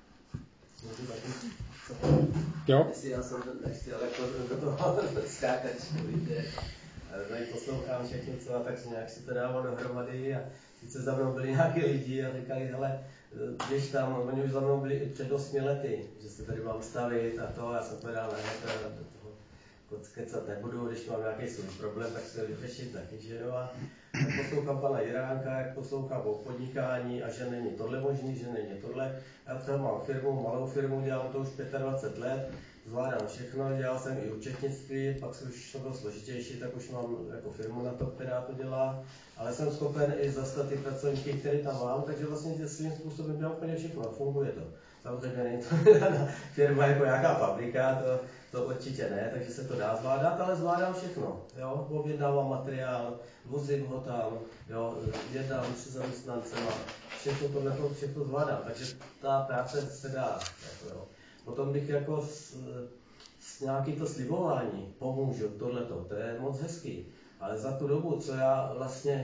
Jo? Jestli já jsem nechtěl jako do toho skákat, víte, tady poslouchám všechno, co a tak se nějak si to dávalo dohromady a sice za mnou byli nějaký lidi a říkali, hele, běž tam, oni už za mnou byli i před osmi lety, že se tady mám stavit a to, já jsem povedal, ne, to do toho kecat nebudu, když mám nějaký svůj problém, tak se to vyřešit taky, že jo, a tak poslouchám pana Jiránka, jak poslouchám o podnikání a že není tohle možný, že není tohle. Já třeba mám firmu, malou firmu, dělám to už dvacet pět let, zvládám všechno, dělal jsem i účetnictví, pak se už to bylo složitější, tak už mám jako firmu na to, která to dělá, ale jsem schopen i zastat ty pracovníky, které tam mám, takže vlastně svým způsobem dělám úplně všechno a funguje to. Samozřejmě není to firma jako nějaká fabrika, to, to určitě ne, takže se to dá zvládat, ale zvládám všechno. Jo? Objednávám materiál, vozím ho tam, jo? Jednám se zaměstnancema, všechno tohle všechno zvládám, takže ta práce se dá. Jako, jo? Potom bych jako s, s nějaký to slibování pomůžu, tohleto, to je moc hezký, ale za tu dobu, co já vlastně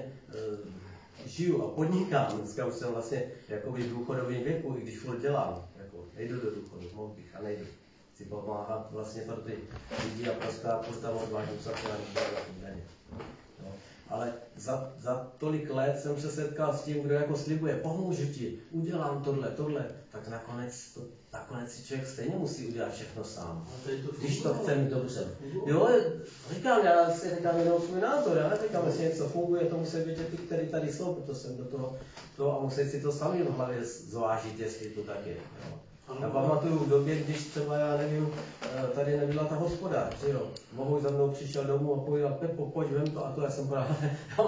e, žiju a podnikám, dneska už jsem vlastně jakoby v důchodovém věku, i když furt dělám, jako nejdu do důchodu, mohl bych a nejdu. Chci pomáhat vlastně pro ty lidi a pro stát, pro tam odvážím sociální daně. No. Ale za, za tolik let jsem se setkal s tím, kdo jako slibuje, pomůžu ti, udělám tohle, tohle, tak nakonec, to, nakonec si člověk stejně musí udělat všechno sám. Když to chce mít dobře. Jo, říkám, já si říkám jenom svůj názor, já neříkám, jestli něco funguje, to musí vědět ty, kteří tady jsou, protože jsem do toho, to, a musí si to sami v hlavě zvážit, jestli to tak je. Jo. Já pamatuju v době, když třeba, já nevím, tady nebyla ta hospoda, že jo. Mohou za mnou přišel domů a povídal, Pepo, pojď, vem to a to, já jsem právě,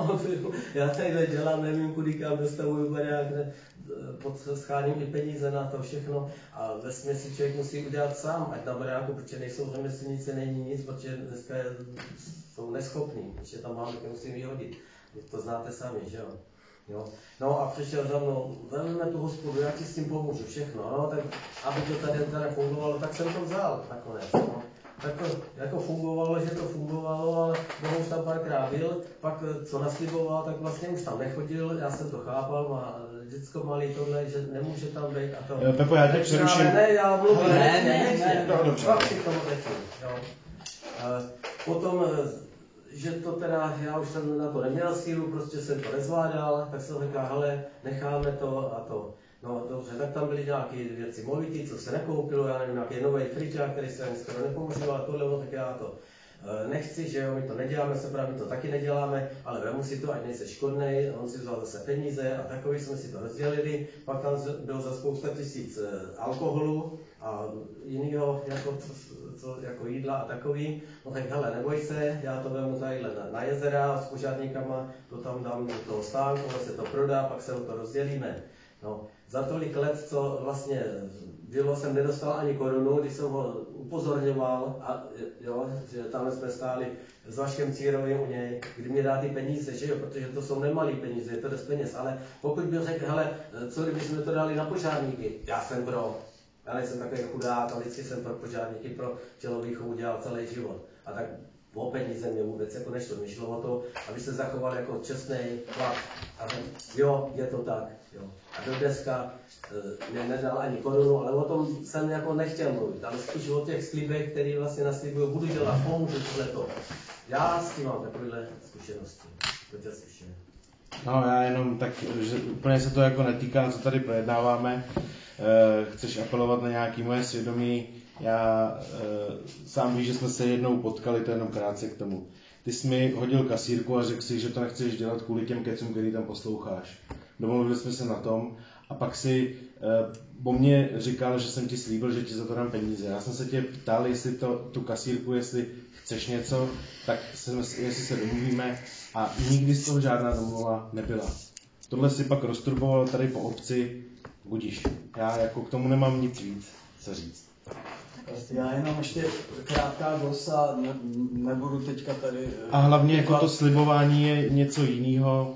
já tady dělám, nevím, kudy kam dostavuju barák, scháním i peníze na to všechno a ve směsi člověk musí udělat sám, ať na baráku, protože nejsou řemeslníci, není nic, protože dneska jsou neschopní, protože tam máme, které musím vyhodit. To znáte sami, že jo. Jo. No a přišel za mnou, vezmeme tu hospodu, já ti s tím pomůžu, všechno, no, tak aby to tady, tady fungovalo, tak jsem to vzal nakonec, no. Tak to jako fungovalo, že to fungovalo, ale Bohu už tam párkrát byl, pak co nasliboval, tak vlastně už tam nechodil, já jsem to chápal, má děcko malý tohle, že nemůže tam být a to. Jo, Pepo, já tě přeruším. Ne, já mluvím, ne, ne, ne, ne, ne, no, dobře. Pak si k tomu řeknu, jo. Potom, že to teda, já už jsem na to neměl sílu, prostě jsem to nezvládal, tak jsem říkal, hele, necháme to a to. No dobře, tak tam byly nějaké věci movitý, co se nekoupilo, já nevím, nějaký nový friťák, který se ani skoro nepoužíval, tohle, tak já to nechci, že jo, my to neděláme, se právě to taky neděláme, ale vemu si to, ať nejsi škodnej, on si vzal zase peníze a takový jsme si to rozdělili, pak tam byl za spousta tisíc alkoholu a jinýho, jako, co, co, jako jídla a takový, no tak hele, neboj se, já to vemu tadyhle na, na jezera s požárníkama, to tam dám do toho stánku, se to prodá, pak se to rozdělíme. No, za tolik let, co vlastně bylo, jsem nedostal ani korunu, když jsem ho upozorňoval, a, jo, že tam jsme stáli s Vaškem Círovým u něj, kdy mi dá ty peníze, že jo, protože to jsou nemalý peníze, je to dost peněz, ale pokud byl řekl, hele, co kdybychom to dali na požárníky, já jsem pro, já nejsem takový chudák, a vždycky jsem pro požárníky, pro tělovýchovu dělal celý život. A tak o peníze mě vůbec jako nešlo, mě šlo o to, aby se zachoval jako čestný chlap. A jo, je to tak, jo. A do dneska e, mě nedal ani korunu, ale o tom jsem jako nechtěl mluvit, ale spíš o těch slibech, který vlastně naslibuju, budu dělat, pomůžu tohleto. Já s tím mám takovéhle zkušenosti. To tě slyším. No já jenom tak, že úplně se to jako netýká, co tady projednáváme. E, chceš apelovat na nějaký moje svědomí. Já e, sám víš, že jsme se jednou potkali, to jenom krátce k tomu. Ty jsi mi hodil kasírku a řekl si, že to nechceš dělat kvůli těm kecům, který tam posloucháš. Domluvili jsme se na tom a pak si e, o mě říkal, že jsem ti slíbil, že ti za to dám peníze. Já jsem se tě ptal, jestli to, tu kasírku, jestli chceš něco, tak se, jestli se domluvíme A nikdy z toho žádná domluva nebyla. Tohle si pak rozturboval tady po obci, budiš. Já jako k tomu nemám nic víc, co říct. Já jenom ještě krátká glosa, ne, nebudu teďka tady... A hlavně jako to slibování je něco jiného.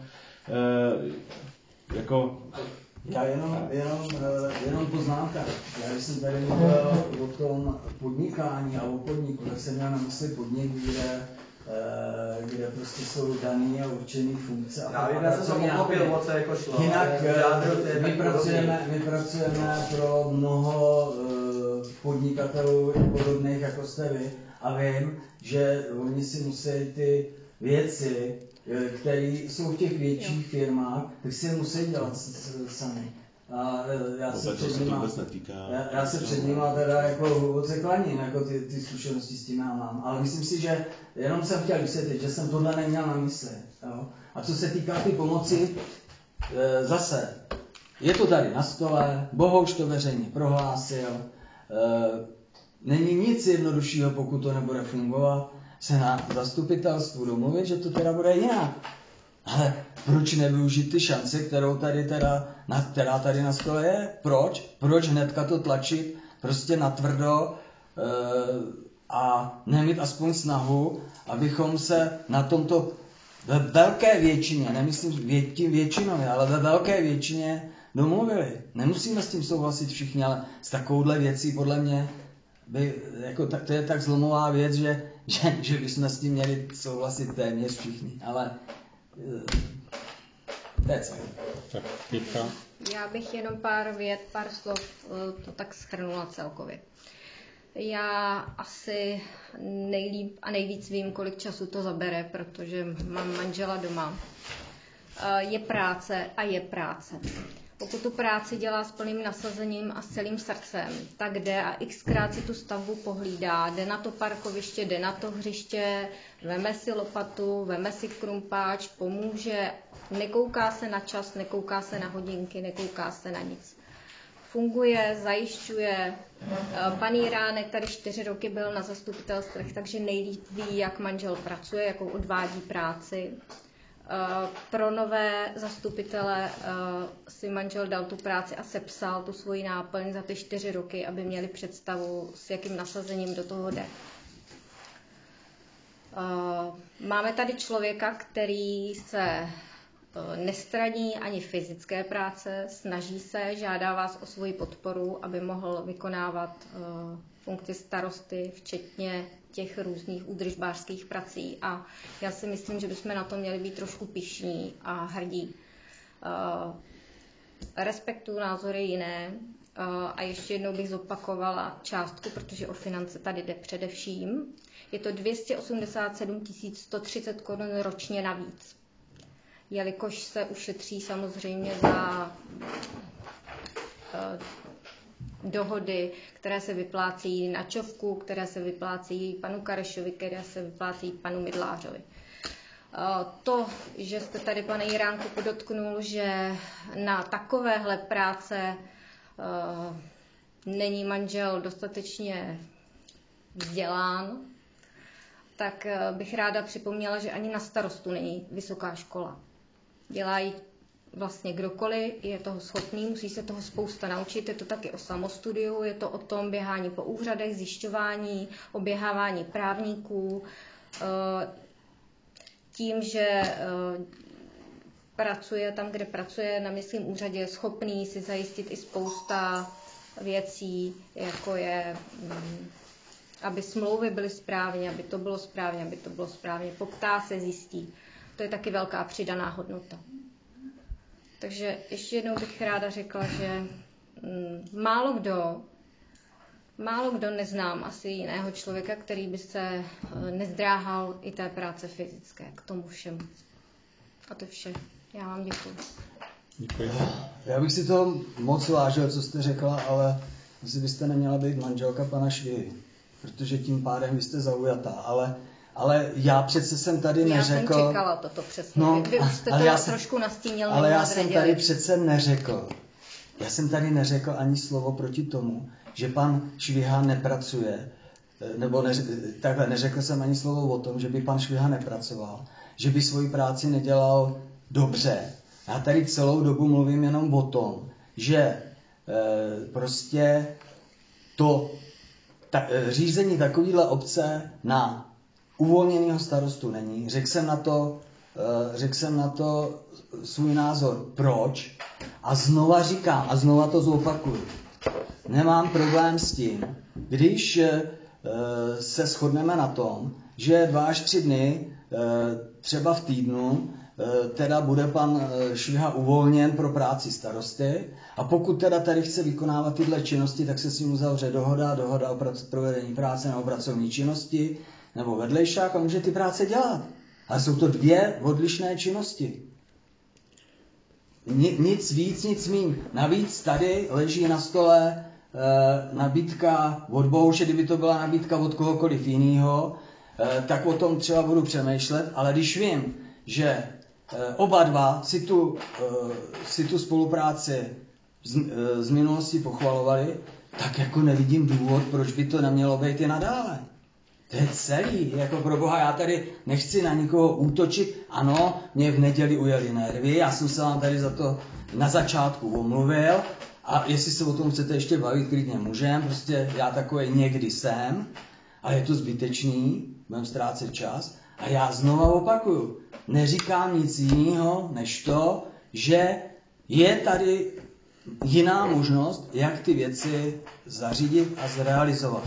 E, jako... Já jenom, jenom, jenom poznámka. Já když jsem tady mluvil o tom podnikání a o podniku, tak jsem měl na mysli podnik, kde, kde prostě jsou daný a určený funkce. A já jsem to pochopil, o co jako šlo. Jinak my pracujeme, my pracujeme pro mnoho podnikatelů podobných, jako jste vy, a vím, že oni si musí ty věci, které jsou v těch větších firmách, tak si je musí dělat sami. A já se před nima, já, já se před nima teda jako hluboce klaním, jako ty, ty zkušenosti s tím já mám. Ale myslím si, že jenom jsem chtěl vysvětlit, že jsem tohle neměl na mysli. Jo? A co se týká ty pomoci, e, zase, je to tady na stole, Bohouš to veřejně prohlásil, e, není nic jednoduššího, pokud to nebude fungovat, se na zastupitelstvu domluvit, že to teda bude jinak. Ale proč nevyužít ty šance, kterou tady teda, na, která tady na stole je? Proč? Proč hnedka to tlačit prostě natvrdo e, a nemít aspoň snahu, abychom se na tomto ve velké většině, nemyslím vě, tím většinově, ale ve velké většině domluvili. Nemusíme s tím souhlasit všichni, ale s takovouhle věcí podle mě by, jako, to je tak zlomová věc, že, že, že bychom s tím měli souhlasit téměř všichni. Ale to je celé. Tak, Jitka. Já bych jenom pár vět, pár slov to tak shrnula celkově. Já asi nejlíp a nejvíc vím, kolik času to zabere, protože mám manžela doma. Je práce a je práce. Pokud tu práci dělá s plným nasazením a s celým srdcem, tak jde a xkrát si tu stavbu pohlídá, jde na to parkoviště, jde na to hřiště, veme si lopatu, veme si krumpáč, pomůže, nekouká se na čas, nekouká se na hodinky, nekouká se na nic. Funguje, zajišťuje. Pan Jiránek tady čtyři roky byl na zastupitelstvech, takže nejlíp ví, jak manžel pracuje, jakou odvádí práci. Pro nové zastupitele si manžel dal tu práci a sepsal tu svoji náplň za ty čtyři roky, aby měli představu, s jakým nasazením do toho jde. Máme tady člověka, který se nestraní ani fyzické práce, snaží se, žádá vás o svoji podporu, aby mohl vykonávat funkci starosty, včetně těch různých údržbářských prací. A já si myslím, že bychom na to měli být trošku pyšní a hrdí. Respektuju názory jiné a ještě jednou bych zopakovala částku, protože o finance tady jde především. Je to dvě stě osmdesát sedm tisíc sto třicet korun ročně navíc. Jelikož se ušetří samozřejmě za dohody, které se vyplácí na Čovku, které se vyplácí panu Karešovi, které se vyplácí panu Midlářovi. To, že jste tady, pane Jiránku, podotknul, že na takovéhle práce není manžel dostatečně vzdělán, tak bych ráda připomněla, že ani na starostu není vysoká škola. Dělají vlastně kdokoliv, je toho schopný, musí se toho spousta naučit, je to taky o samostudiu, je to o tom běhání po úřadech, zjišťování, oběhávání právníků, tím, že pracuje tam, kde pracuje na městském úřadě, je schopný si zajistit i spousta věcí, jako je, aby smlouvy byly správně, aby to bylo správně, aby to bylo správně, poptá se, zjistí. To je taky velká přidaná hodnota. Takže ještě jednou bych ráda řekla, že mm, málo kdo, málo kdo neznám asi jiného člověka, který by se nezdráhal i té práce fyzické k tomu všemu. A to je vše. Já vám děkuji. Děkuji. Já bych si to moc vážil, co jste řekla, ale asi byste neměla být manželka pana Švihy, protože tím pádem byste zaujatá, ale Ale já přece jsem tady neřekl... Já jsem čekala toto přesně. No, Vy už jste to já jsem, trošku nastínil. Ale já jsem tady přece neřekl. Já jsem tady neřekl ani slovo proti tomu, že pan Šviha nepracuje. Nebo neřekl, takhle, neřekl jsem ani slovo o tom, že by pan Šviha nepracoval. že by svoji práci nedělal dobře. Já tady celou dobu mluvím jenom o tom, že e, prostě to ta, e, řízení takovéhle obce na uvolněného starostu není. Řekl jsem na to, e, řekl jsem na to svůj názor, proč. A znova říkám, a znova to zopakuju. Nemám problém s tím, když e, se shodneme na tom, že dva až tři dny, e, třeba v týdnu, e, teda bude pan Šviha uvolněn pro práci starosty a pokud teda tady chce vykonávat tyhle činnosti, tak se s ním uzavře dohoda, dohoda o provedení práce nebo pracovní činnosti nebo vedlejšák a může ty práce dělat. Ale jsou to dvě odlišné činnosti. Nic víc, nic míň. Navíc tady leží na stole e, nabídka od Bouše, kdyby to byla nabídka od kohokoliv jiného, e, tak o tom třeba budu přemýšlet, ale když vím, že e, oba dva si tu, e, si tu spolupráci z, e, z minulosti pochvalovali, tak jako nevidím důvod, proč by to nemělo být i nadále. To je celý, jako pro Boha, já tady nechci na nikoho útočit. Ano, mě v neděli ujeli nervy, já jsem se vám tady za to na začátku omluvil a jestli se o tom chcete ještě bavit, klidně můžem, prostě já takový někdy jsem a je to zbytečný, budem ztrácet čas a já znova opakuju, neříkám nic jiného, než to, že je tady jiná možnost, jak ty věci zařídit a zrealizovat.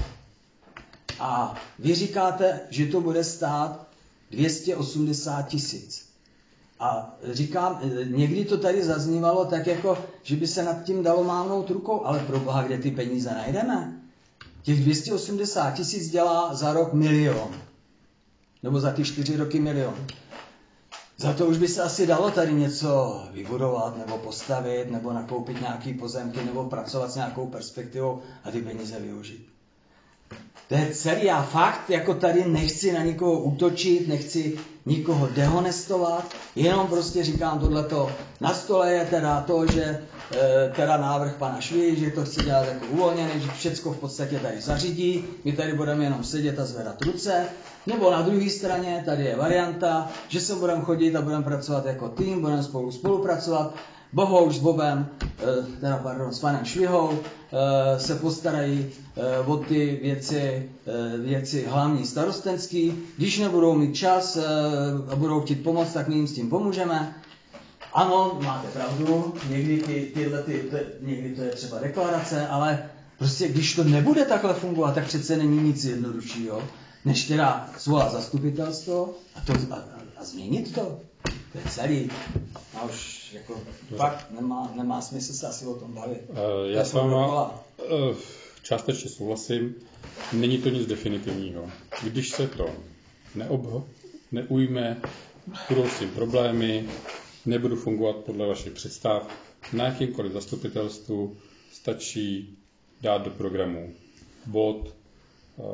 A vy říkáte, že to bude stát dvě stě osmdesát tisíc. A říkám, někdy to tady zaznívalo tak jako, že by se nad tím dalo mávnout rukou, ale pro Boha, kde ty peníze najdeme? Těch dvě stě osmdesát tisíc dělá za rok milion. Nebo za ty čtyři roky milion. Za to už by se asi dalo tady něco vybudovat, nebo postavit, nebo nakoupit nějaký pozemky, nebo pracovat s nějakou perspektivou a ty peníze využít. To je celý, já fakt jako tady nechci na nikoho útočit, nechci nikoho dehonestovat, jenom prostě říkám tohleto. Na stole je teda to, že e, teda návrh pana Švy, že to chce dělat jako uvolněný, že všecko v podstatě tady zařídí, my tady budeme jenom sedět a zvedat ruce, nebo na druhé straně tady je varianta, že se budeme chodit a budeme pracovat jako tým, budeme spolu spolupracovat, Bohouš s Bobem, teda pardon, s panem Švihou se postarají o ty věci, věci hlavní starostenský. Když nebudou mít čas a budou chtít pomoct, tak my jim s tím pomůžeme. Ano, máte pravdu, někdy, ty, tyhle, ty, ty, někdy to je třeba deklarace, ale prostě když to nebude takhle fungovat, tak přece není nic jednoduššího, než teda svolat zastupitelstvo a, to, a, a, a změnit to. To je celý. A už jako fakt nemá, nemá smysl se asi o tom bavit. Uh, já s váma uh, částečně souhlasím. Není to nic definitivního. Když se to neobho- neujme, budou s tím problémy, nebudu fungovat podle vašich představ, na jakýmkoliv zastupitelstvu stačí dát do programu bod, uh,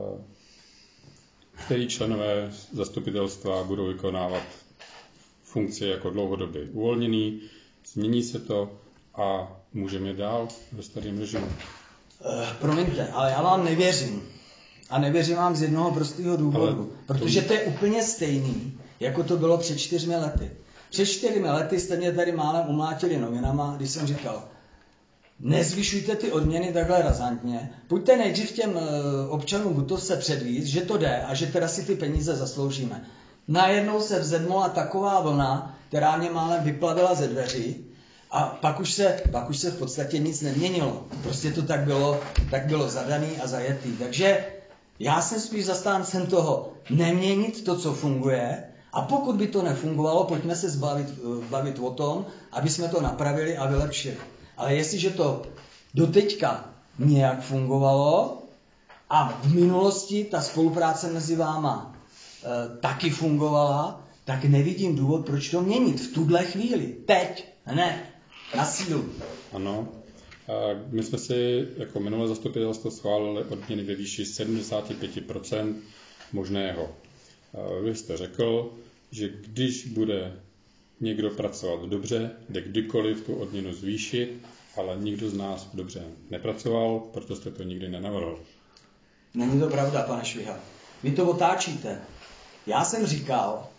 který členové zastupitelstva budou vykonávat funkci jako dlouhodobě uvolněný, změní se to a můžeme dál ve starém režimu. Uh, promiňte, ale já vám nevěřím. A nevěřím vám z jednoho prostého důvodu. Ale protože to je úplně stejný, jako to bylo před čtyřmi lety. Před čtyřmi lety jste mě tady málem umlátili novinama, když jsem říkal, nezvyšujte ty odměny takhle razantně, pojďte nejdřív těm uh, občanům Butovce předvíct, že to jde a že teda si ty peníze zasloužíme. Najednou se vzedmula taková vlna, která mě málem vyplavila ze dveří a pak už se, pak už se v podstatě nic neměnilo. Prostě to tak bylo, tak bylo zadaný a zajetý. Takže já jsem spíš zastáncem toho neměnit to, co funguje a pokud by to nefungovalo, pojďme se zbavit, bavit o tom, aby jsme to napravili a vylepšili. Ale jestliže to doteďka nějak fungovalo a v minulosti ta spolupráce mezi váma e, taky fungovala, tak nevidím důvod, proč to měnit v tuhle chvíli. Teď, ne, na sílu. Ano. My jsme si jako minulé zastupitelstvo schválili odměny ve výši sedmdesát pět procent možného. Vy jste řekl, že když bude někdo pracovat dobře, jde kdykoliv tu odměnu zvýšit, ale nikdo z nás dobře nepracoval, proto jste to nikdy nenavrhl. Není to pravda, pane Šviha. Vy to otáčíte. Já jsem říkal,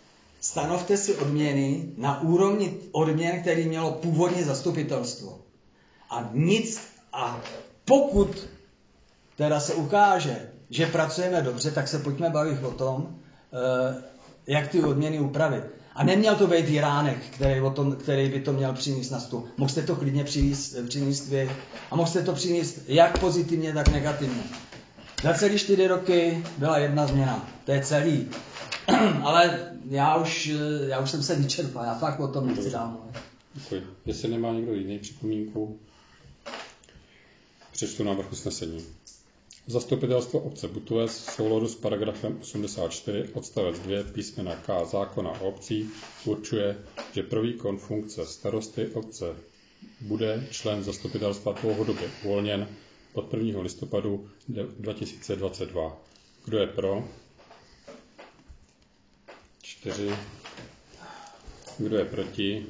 stanovte si odměny na úrovni odměn, který mělo původně zastupitelstvo. A nic, a pokud teda se ukáže, že pracujeme dobře, tak se pojďme bavit o tom, jak ty odměny upravit. A neměl to být Jiránek, který, o tom, který by to měl přinést na stůl. Mohl jste to klidně přinést, přinést vy. A mohl jste to přinést jak pozitivně, tak negativně. Za celý čtyři roky byla jedna změna. To je celý. Ale já už, já už jsem se vyčerpal. Já fakt o tom nechci dál mluvit. Děkuji. Jestli nemá někdo jiný připomínku, přečtu návrh usnesení. Zastupitelstvo obce Butovec v souladu s paragrafem osmdesát čtyři odstavec dva písmena K zákona o obcích určuje, že pro výkon funkce starosty obce bude člen zastupitelstva dlouhodobě uvolněn od prvního listopadu dva tisíce dvacet dva. Kdo je pro? čtyři. Kdo je proti?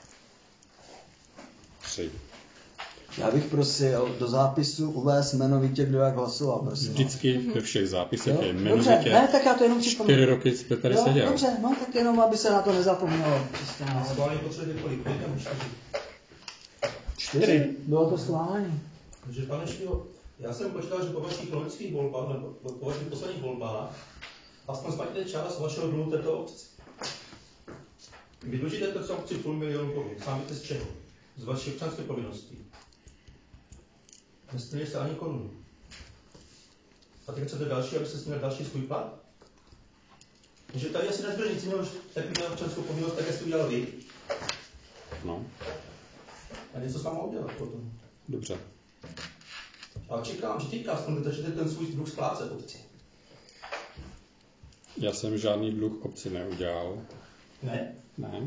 tři. Já bych prosil do zápisu uvést jmenovitě, kdo jak hlasoval, prosím. Vždycky ve všech zápisech Jo? je jmenovitě. Dobře, ne, tak já to jenom připomínám. Čtyři roky jste tady jo, seděl. Dobře, no tak jenom, aby se na to nezapomnělo. Schválení potřebuje kolik? Pět nebo čtyři? Čtyři. Bylo to schválení. Takže pane Švího, já jsem počítal, že po vašich loňských volbách, nebo po vašich posledních volbách, aspoň splatíte část vašeho dluhu této obci. Vy dlužíte této obci půl milionu korun. Sám víte z čeho? Z vaší občanské povinnosti. Nesplnili jste ani korunu. A teď chcete další, abyste směli další svůj plat? Takže tady asi nezbyl nic jiného, tak měl občanskou povinnost, tak jste udělal vy. No. A něco s váma udělat potom. Dobře. A čekám, že teďka aspoň začnete ten svůj dluh splácet obci. Já jsem žádný dluh obci neudělal. Ne? Ne.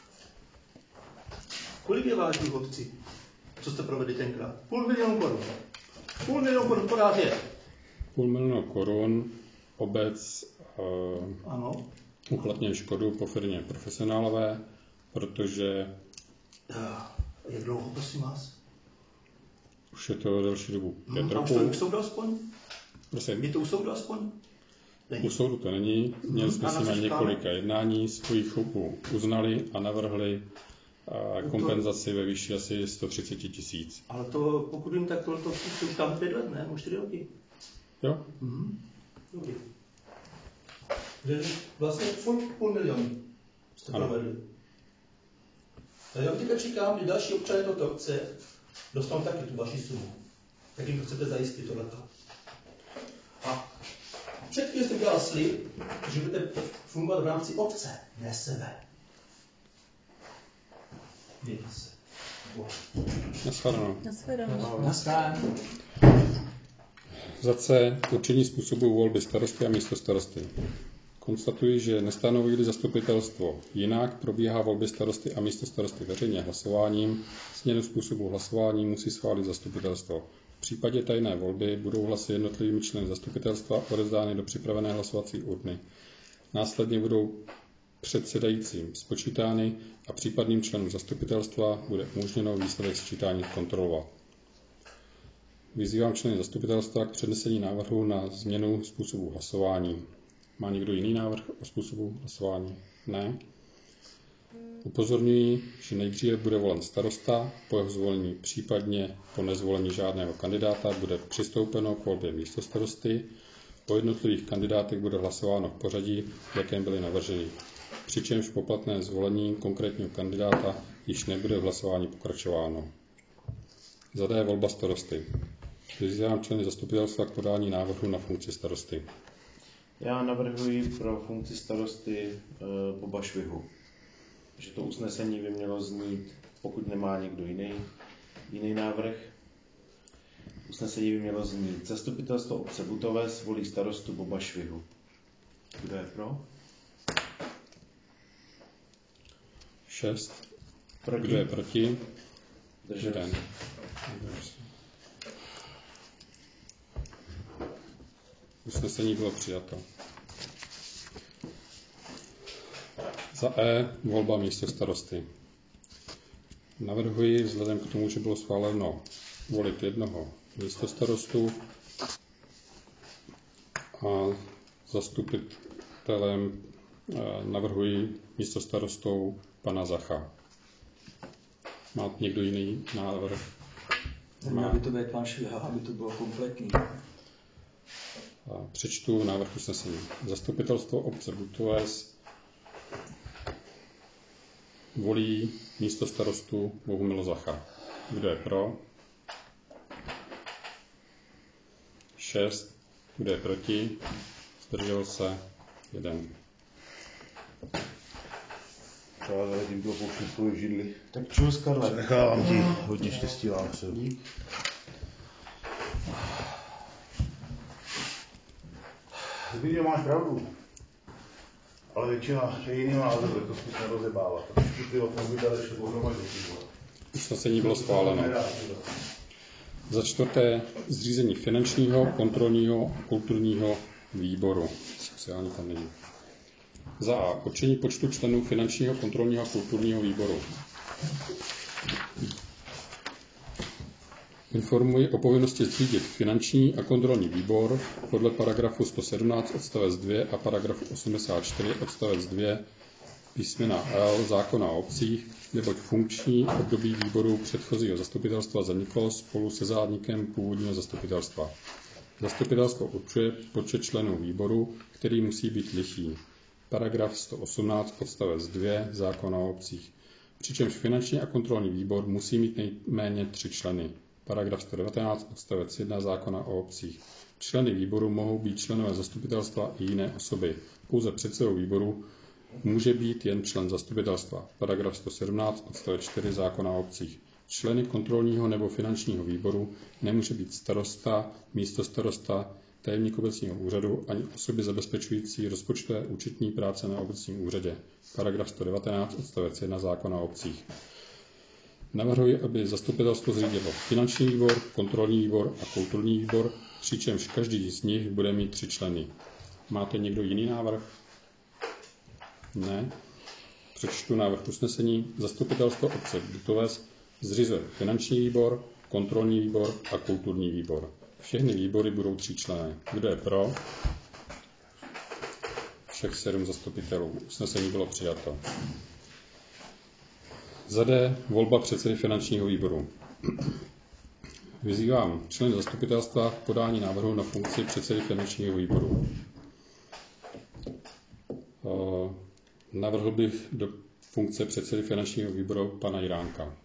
Kolik je váš dluh obci? Co jste provedli tenkrát? Půl milionu korun. Půl milionu korun pořád je. Půl milionu korun obec uh, Ano. uplatňuje škodu po firmě Profesionálové, protože Jak dlouho, prosím vás? už je to delší dobu. Hmm, Pět a už roků. to u soudu aspoň? Prosím. Je to u soudu aspoň? Není. U soudu to není. Měli jsme Hmm, s nimi a na co několika jednání, svoji chybu uznali a navrhli uh, kompenzaci ve výši asi sto třicet tisíc. Ale to, pokud vím, tak to, to, to už tam pět let, ne? Už čtyři roky. Jo? Mhm. Dobrý. Že vlastně furt půl milionu jste provedli. A já teďka čekám, že další občané toto obce dostanou taky tu vaši sumu. Jak jim to chcete zajistit tohleto. A před chvíli jste udělal slib, že budete fungovat v rámci obce, ne sebe. Mějte se. Naschledanou. Naschledanou. Za C. Určení způsobu volby starosty a místostarosty. Konstatuji, že nestanoví zastupitelstvo jinak, probíhá volby starosty a místostarosty veřejně hlasováním. Změnu způsobu hlasování musí schválit zastupitelstvo. V případě tajné volby budou hlasy jednotlivými členy zastupitelstva odevzdány do připravené hlasovací urny. Následně budou předsedajícím spočítány a případným členům zastupitelstva bude umožněno výsledek sčítání kontrolovat. Vyzývám členy zastupitelstva k přednesení návrhu na změnu způsobu hlasování. Má někdo jiný návrh o způsobu hlasování? Ne. Upozorňuji, že nejdříve bude volen starosta, po jeho zvolení, případně po nezvolení žádného kandidáta bude přistoupeno k volbě místostarosty. O jednotlivých kandidátech bude hlasováno v pořadí, v jakém byly navrženy. Přičemž po platné zvolení konkrétního kandidáta již nebude v hlasování pokračováno. Za D volba starosty. Vyzývám členy zastupitelstva k podání návrhu na funkci starosty. Já navrhuji pro funkci starosty e, Boba Švihu. Že to usnesení by mělo znít, pokud nemá někdo jiný, jiný návrh. Usnesení by mělo znít: Zastupitelstvo obce Butovec volí starostu Boba Švihu. Kdo je pro? šest. Proti? Kdo je proti? Držel Jeden. se. Usnesení bylo přijato. Za E volba místo starosty. Navrhuji, vzhledem k tomu, že bylo schváleno volit jednoho místo starostu a zastupitelem navrhuji místo starostou pana Zacha. Má někdo jiný návrh? Má. Aby to být pan Šviha, aby to bylo kompletní. Přečtu návrh usnesení. Zastupitelstvo obce Butoves volí místo starostu Bohumila Zacha. Kdo je pro? šest. Kdo je proti? Zdržel se? jeden. Ale tím bylo pouštět svou židli. Tak čus, Karle. Nechávám ti hodně štěstí, Láso. Zbývě máš pravdu. Ale většina je jiný názor, to zkus nerozebávat. Protože ty o tom vydali ještě pohromadě. Usnesení bylo schváleno. Za čtvrté zřízení finančního, kontrolního a kulturního výboru. Sociální tam není. Za A. Určení počtu členů finančního, kontrolního a kulturního výboru. Informuji o povinnosti zřídit finanční a kontrolní výbor podle paragrafu sto sedmnáct odstavec dva a paragrafu osmdesát čtyři odstavec dva písmena L zákona o obcích, neboť funkční období výboru předchozího zastupitelstva zaniklo spolu se zánikem původního zastupitelstva. Zastupitelstvo určuje počet členů výboru, který musí být lichý. Paragraf sto osmnáct odstavec dva zákona o obcích. Přičemž finanční a kontrolní výbor musí mít nejméně tři členy. Paragraf sto devatenáct odstavec jedna zákona o obcích. Členy výboru mohou být členové zastupitelstva i jiné osoby. Pouze předsedou výboru může být jen člen zastupitelstva. Paragraf sto sedmnáct odstavec čtyři zákona o obcích. Členy kontrolního nebo finančního výboru nemůže být starosta, místostarosta, tajemník obecního úřadu ani osoby zabezpečující rozpočtové účetní práce na obecním úřadě. Paragraf sto devatenáct odstavec jedna zákona o obcích. Navrhuji, aby zastupitelstvo zřídilo finanční výbor, kontrolní výbor a kulturní výbor, přičemž každý z nich bude mít tři členy. Máte někdo jiný návrh? Ne. Přečtu návrh usnesení. Zastupitelstvo obce Butoves zřizuje finanční výbor, kontrolní výbor a kulturní výbor. Všechny výbory budou tři členy. Kdo je pro? Všech sedm zastupitelů. Usnesení bylo přijato. Za D. Volba předsedy finančního výboru. Vyzývám členy zastupitelstva k podání návrhu na funkci předsedy finančního výboru. Navrhl bych do funkce předsedy finančního výboru pana Jiránka.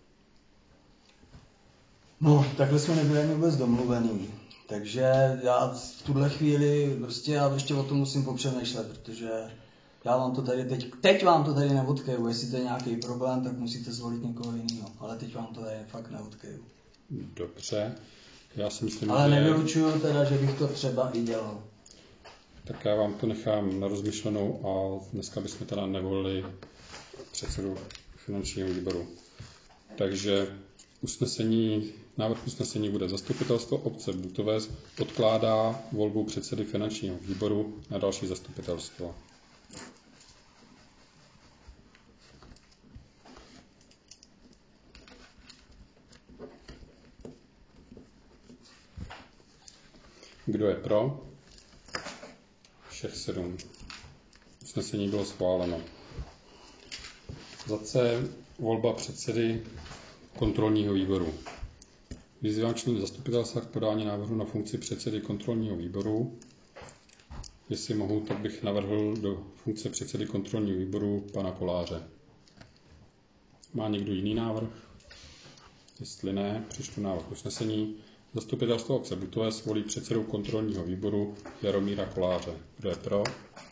No, takhle jsme nebyli ani vůbec domluvený. Takže já v tuhle chvíli prostě já ještě o tom musím popřemýšlet, protože já vám to tady teď, teď vám to tady neodkryju. Jestli to je nějaký problém, tak musíte zvolit někoho jiného. Ale teď vám to tady fakt neodkryju. Dobře. Já si myslím, Ale že... nevylučuju teda, že bych to třeba i dělal. Tak já vám to nechám na rozmyšlenou a dneska bychom teda nevolili předsedu finančního výboru. Takže usnesení, návrh usnesení bude zastupitelstvo obce Butoves odkládá volbu předsedy finančního výboru na další zastupitelstvo. Kdo je pro? Všech sedm. Usnesení bylo schváleno. Za C. Volba předsedy kontrolního výboru. Vyzývám členy zastupitelstva k podání návrhu na funkci předsedy kontrolního výboru. Jestli mohu, tak bych navrhl do funkce předsedy kontrolního výboru pana Koláře. Má někdo jiný návrh? Jestli ne, přečtu návrh usnesení. Zastupitelstvo obce Butoves volí předsedu kontrolního výboru Jaromíra Koláře. Kdo je pro?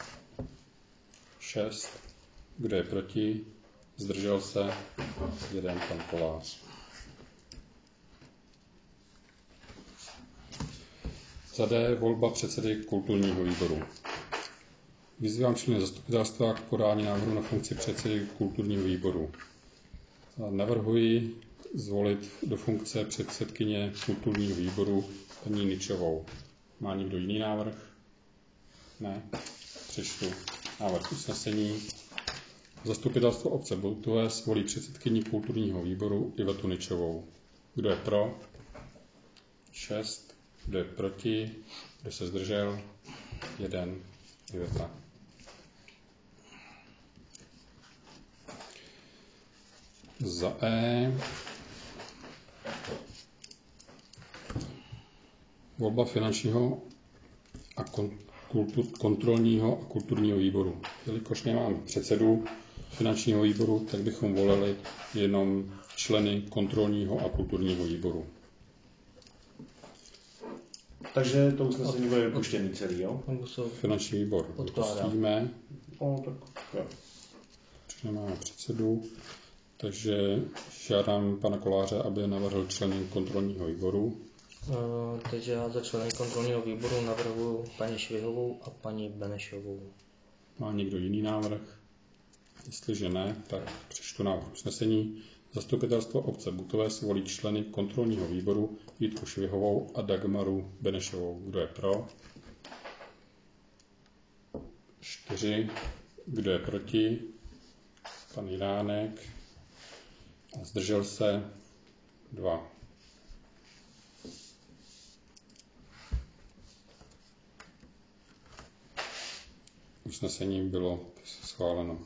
šest. Kdo je proti? Zdržel se? Jeden pan Kolář. Za D. Volba předsedy kulturního výboru. Vyzývám členy zastupitelstva k podání návrhu na funkci předsedy kulturního výboru. Navrhuji zvolit do funkce předsedkyně kulturního výboru paní Ničovou. Má někdo jiný návrh? Ne. Přečtu návrh usnesení. Zastupitelstvo obce Butoves volí předsedkyni kulturního výboru Ivetu Ničovou. Kdo je pro? šest. Kdo je proti? Kdo se zdržel? jeden. Iveta. Za E. Volba finančního a kultur, kontrolního a kulturního výboru. Jelikož nemám předsedu finančního výboru, tak bychom volili jenom členy kontrolního a kulturního výboru. Takže to usnesení bude vypuštěný celý, jo? Finanční výbor vypustíme. O, tak jo. Nemáme předsedu, takže žádám pana Koláře, aby navrhl členy kontrolního výboru. Uh, takže já za členy kontrolního výboru navrhuji paní Švihovou a paní Benešovou. Má někdo jiný návrh? Jestliže ne, tak přečtu návrh usnesení. Zastupitelstvo obce Butové volí členy kontrolního výboru Jitku Švihovou a Dagmaru Benešovou. Kdo je pro? Čtyři. Kdo je proti? Pan Jiránek. A zdržel se? Dva. Usnesení bylo schváleno.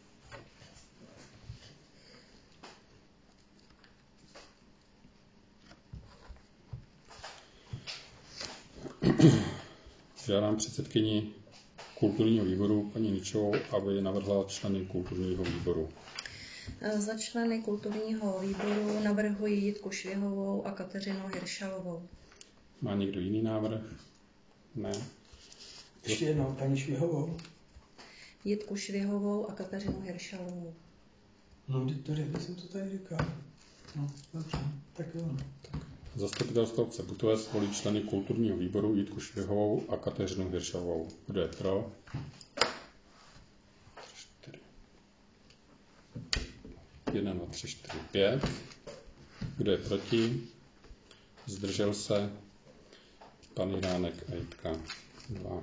Žádám předsedkyni kulturního výboru, paní Ničovou, aby navrhla členy kulturního výboru. Za členy kulturního výboru navrhuji Jitku Švihovou a Kateřinu Hiršalovou. Má někdo jiný návrh? Ne. Ještě jednou paní Švihovou. Jitku Švihovou a Kateřinu Hiršalovou. No, to řekl, jsem to tady říkal. No, dobře, tak jo. Tak. Zastupitelstvo obce Butové volí členy kulturního výboru Jitku Švihovou a Kateřinu Hiršalovou. Kdo je pro? čtyři. Jedna, dva, tři, čtyři, pět. Kdo je proti? Zdržel se? Pan Jiránek a Jitka. Dva.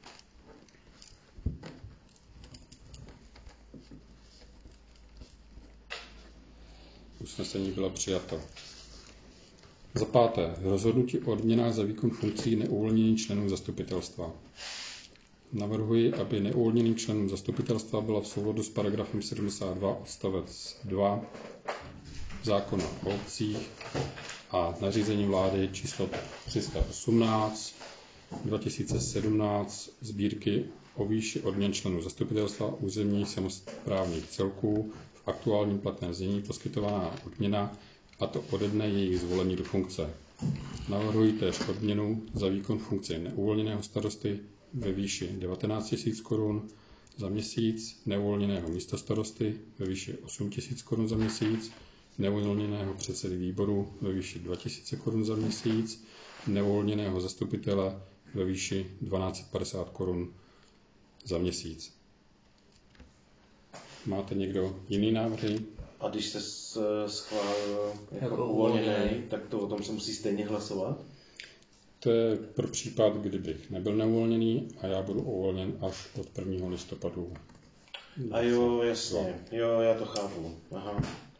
Usnesení bylo přijato. Za páté, rozhodnutí o odměnách za výkon funkcí neuvolněných členů zastupitelstva. Navrhuji, aby neuvolněným členům zastupitelstva byla v souladu s paragrafem sedmdesát dva odstavec dva zákona o obcích a nařízení vlády číslo tři sta osmnáct dva tisíce sedmnáct sbírky o výši odměn členů zastupitelstva územních samosprávných celků v aktuálním platném znění poskytovaná odměna, a to ode dne jejich zvolení do funkce. Navrhuji též odměnu za výkon funkce neuvolněného starosty ve výši devatenáct tisíc korun za měsíc, neuvolněného místostarosty ve výši osm tisíc korun za měsíc, neuvolněného předsedy výboru ve výši dva tisíce korun za měsíc, neuvolněného zastupitele ve výši dvanáct set padesát korun za měsíc. Máte někdo jiný návrhy? A když se schválil jako, jako uvolněný, tak to o tom se musí stejně hlasovat? To je pro případ, kdybych nebyl neuvolněný a já budu uvolněn až od prvního listopadu. A jo, jasně. Jo, já to chápu. Aha.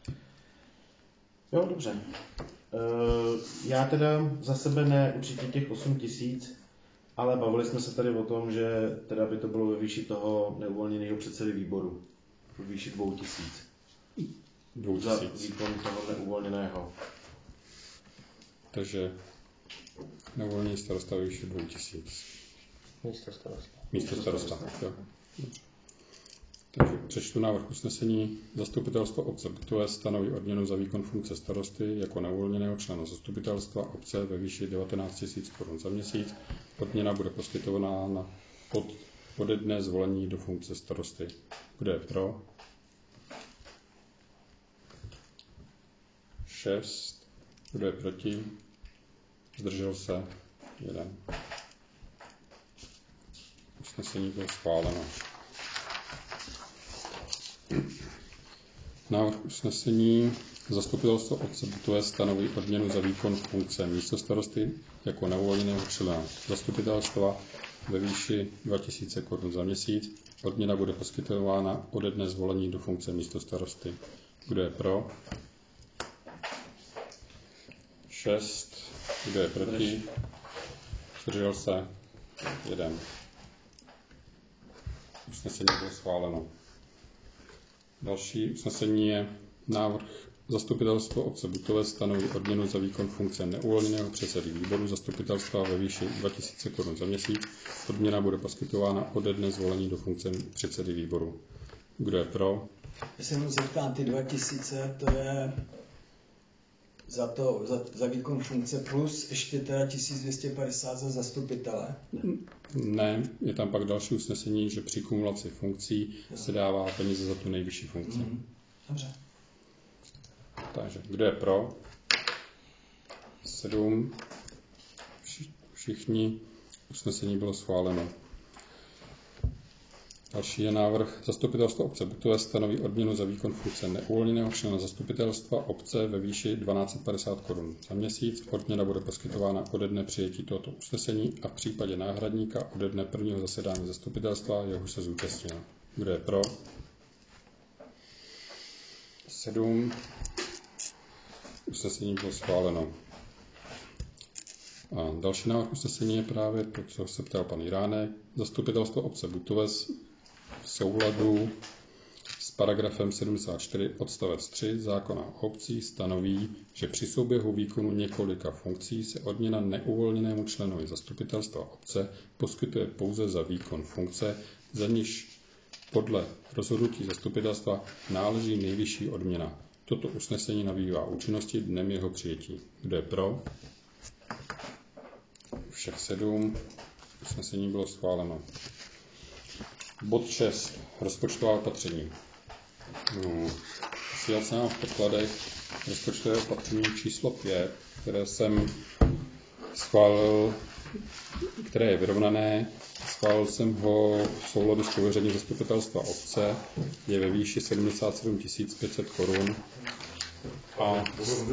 Jo, dobře. E, já teda za sebe ne určitě těch osm tisíc, ale bavili jsme se tady o tom, že teda by to bylo ve výši toho neuvolněného předsedy výboru. Ve výši dvou tisíc. Dvou za tisíc. výkon toho neuvolněného. Takže neuvolněný starosta ve výši dvou tisíc. Místo starosta. Místo starosta. Jo. Takže přečtu návrh usnesení. Zastupitelstvo obce Butové stanoví odměnu za výkon funkce starosty jako neuvolněného člena zastupitelstva obce ve výši devatenáct tisíc korun za měsíc. Odměna bude poskytovaná na pod, ode dne zvolení do funkce starosty. Kdo je pro? šest. Kdo je proti? Zdržel se? jeden. Usnesení bylo schváleno. Návrh usnesení. Zastupitelstvo obce Butové stanoví odměnu za výkon funkce místostarosty jako neuvolněného člena zastupitelstva ve výši dva tisíce korun za měsíc. Odměna bude poskytována ode dne zvolení do funkce místostarosty. Kdo je pro? šest. Kdo je proti? Zdržel se? jeden. Usnesení bylo schváleno. Další usnesení je Návrh Zastupitelstvo obce Butovec stanoví odměnu za výkon funkce neuvolněného předsedy výboru zastupitelstva ve výši dva tisíce korun za měsíc. Odměna bude poskytována ode dne zvolení do funkce předsedy výboru. Kdo je pro? Já se jenom zeptám, ty dva tisíce, to je za, to, za, za výkon funkce plus ještě teda tisíc dvě stě padesát za zastupitele? Ne, je tam pak další usnesení, že při kumulaci funkcí no. se dává peníze za tu nejvyšší funkci. Mm-hmm. Dobře. Takže kdo je pro? Sedm. Všichni. Usnesení bylo schváleno. Další je návrh Zastupitelstva obce Butovec stanoví odměnu za výkon funkce neuvolněného člena zastupitelstva obce ve výši tisíc dvě stě padesát korun za měsíc. Odměna bude poskytována ode dne přijetí tohoto usnesení a v případě náhradníka ode dne prvního zasedání zastupitelstva, jehož se zúčastnil. Kdo je pro? Sedm. Usnesení bylo schváleno. A další návrh usnesení je právě to, co se ptal pan Jiránek. Zastupitelstvo obce Butovec v souladu s paragrafem sedmdesát čtyři odstavec tři zákona o obcích stanoví, že při souběhu výkonu několika funkcí se odměna neuvolněnému členovi zastupitelstva obce poskytuje pouze za výkon funkce, za níž podle rozhodnutí zastupitelstva náleží nejvyšší odměna. Toto usnesení nabývá účinnosti dnem jeho přijetí. Kdo je pro? Všech sedm. Usnesení bylo schváleno. Bod šest. Rozpočtová opatření. No, Sijal jsem vám v podkladech rozpočtové opatření číslo pět, které jsem schválil, které je vyrovnané. Schválil jsem ho v souladu s pověřením zastupitelstva obce. Je ve výši sedmdesát sedm tisíc pět set korun. A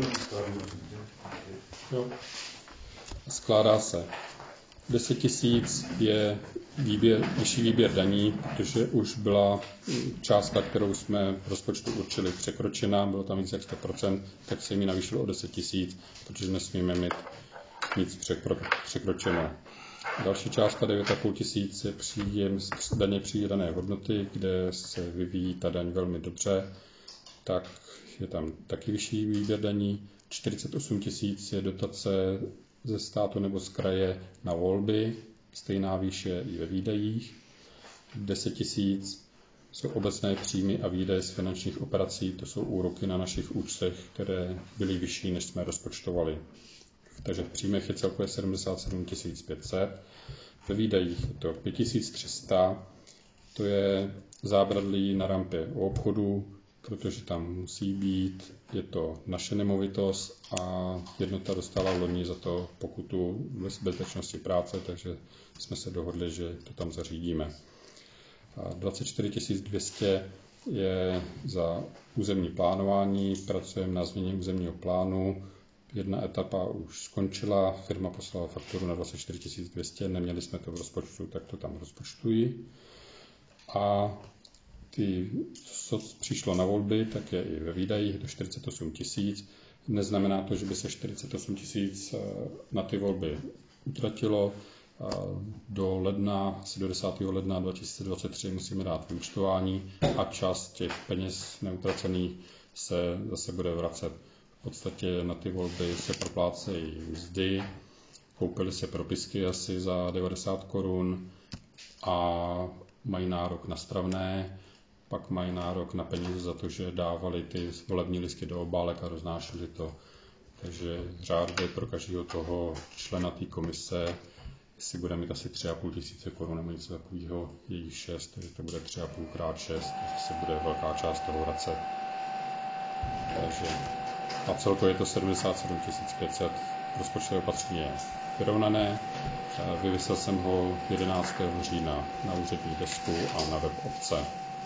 jo, skládá se. deset tisíc je výběr, vyšší výběr daní, protože už byla částka, kterou jsme v rozpočtu určili, překročena, bylo tam víc jak sto procent, tak se mi navýšilo o deset tisíc, protože nesmíme mít nic překro, překročeno. Další částka devět a půl tisíc je příjem z daně přidané hodnoty, kde se vyvíjí ta daň velmi dobře, tak je tam taky vyšší výběr daní. čtyřicet osm tisíc je dotace ze státu nebo z kraje na volby, stejná výše i ve výdajích. deset tisíc jsou obecné příjmy a výdaje z finančních operací, to jsou úroky na našich účtech, které byly vyšší, než jsme rozpočtovali. Takže v příjmech je celkově sedmdesát sedm tisíc pět set, ve výdajích je to pět tisíc tři sta, to je zábradlí na rampě u obchodu, protože tam musí být, je to naše nemovitost a jednota dostala loni za to pokutu bez bezpečnosti práce, takže jsme se dohodli, že to tam zařídíme. A dvacet čtyři tisíc dvě stě je za územní plánování, pracujeme na změně územního plánu, jedna etapa už skončila, firma poslala fakturu na dvacet čtyři tisíc dvě stě, neměli jsme to v rozpočtu, tak to tam rozpočtují. A ty, co přišlo na volby, tak je i ve výdajích, je to čtyřicet osm tisíc. Neznamená to, že by se čtyřicet osm tisíc na ty volby utratilo. Do ledna, asi do desátého ledna dva tisíce dvacet tři musíme dát vyúčtování a část těch peněz neutracených se zase bude vracet. V podstatě na ty volby se proplácejí mzdy, koupily se propisky asi za devadesát korun a mají nárok na stravné, pak mají nárok na peníze za to, že dávali ty volební lístky do obálek a roznášeli to. Takže řádově pro každého toho člena té komise, jestli bude mít asi tři a půl tisíce korun nebo něco takového, je jich šest, takže to bude tři a půl krát šest, takže se bude velká část toho vracet. Takže a celkově je to sedmdesát sedm tisíc pět set. Rozpočtové opatření je vyrovnané. Vyvěsil jsem ho jedenáctého října na úřední desku a na web obce.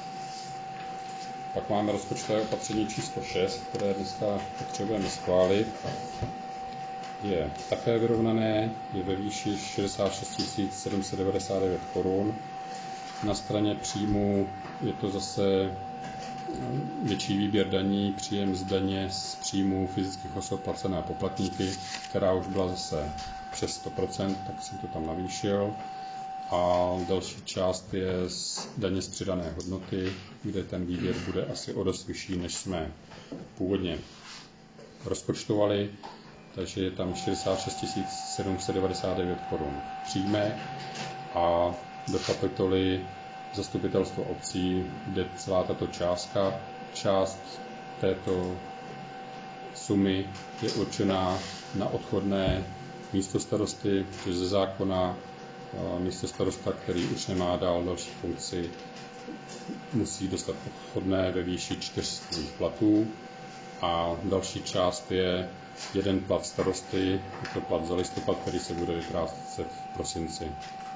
Pak máme rozpočtové opatření číslo šest, které dneska potřebujeme schválit. Je také vyrovnané, je ve výši šedesát šest tisíc sedm set devadesát devět korun. Na straně příjmů je to zase větší výběr daní, příjem z daně z příjmů fyzických osob placené poplatníky, která už byla zase přes sto procent, tak jsem to tam navýšil. A další část je z daně z přidané hodnoty, kde ten výběr bude asi o dost vyšší, než jsme původně rozpočtovali, takže je tam šedesát šest tisíc sedm set devadesát devět korun v příjmech a do kapitoly zastupitelstvo obcí jde celá tato částka. Část této sumy je určená na odchodné místostarosty, protože ze zákona místostarosta, který už nemá dál další funkci, musí dostat odchodné ve výši čtyř svých platů a další část je jeden plat starosty, je to plat za listopad, který se bude vyplácet v prosinci.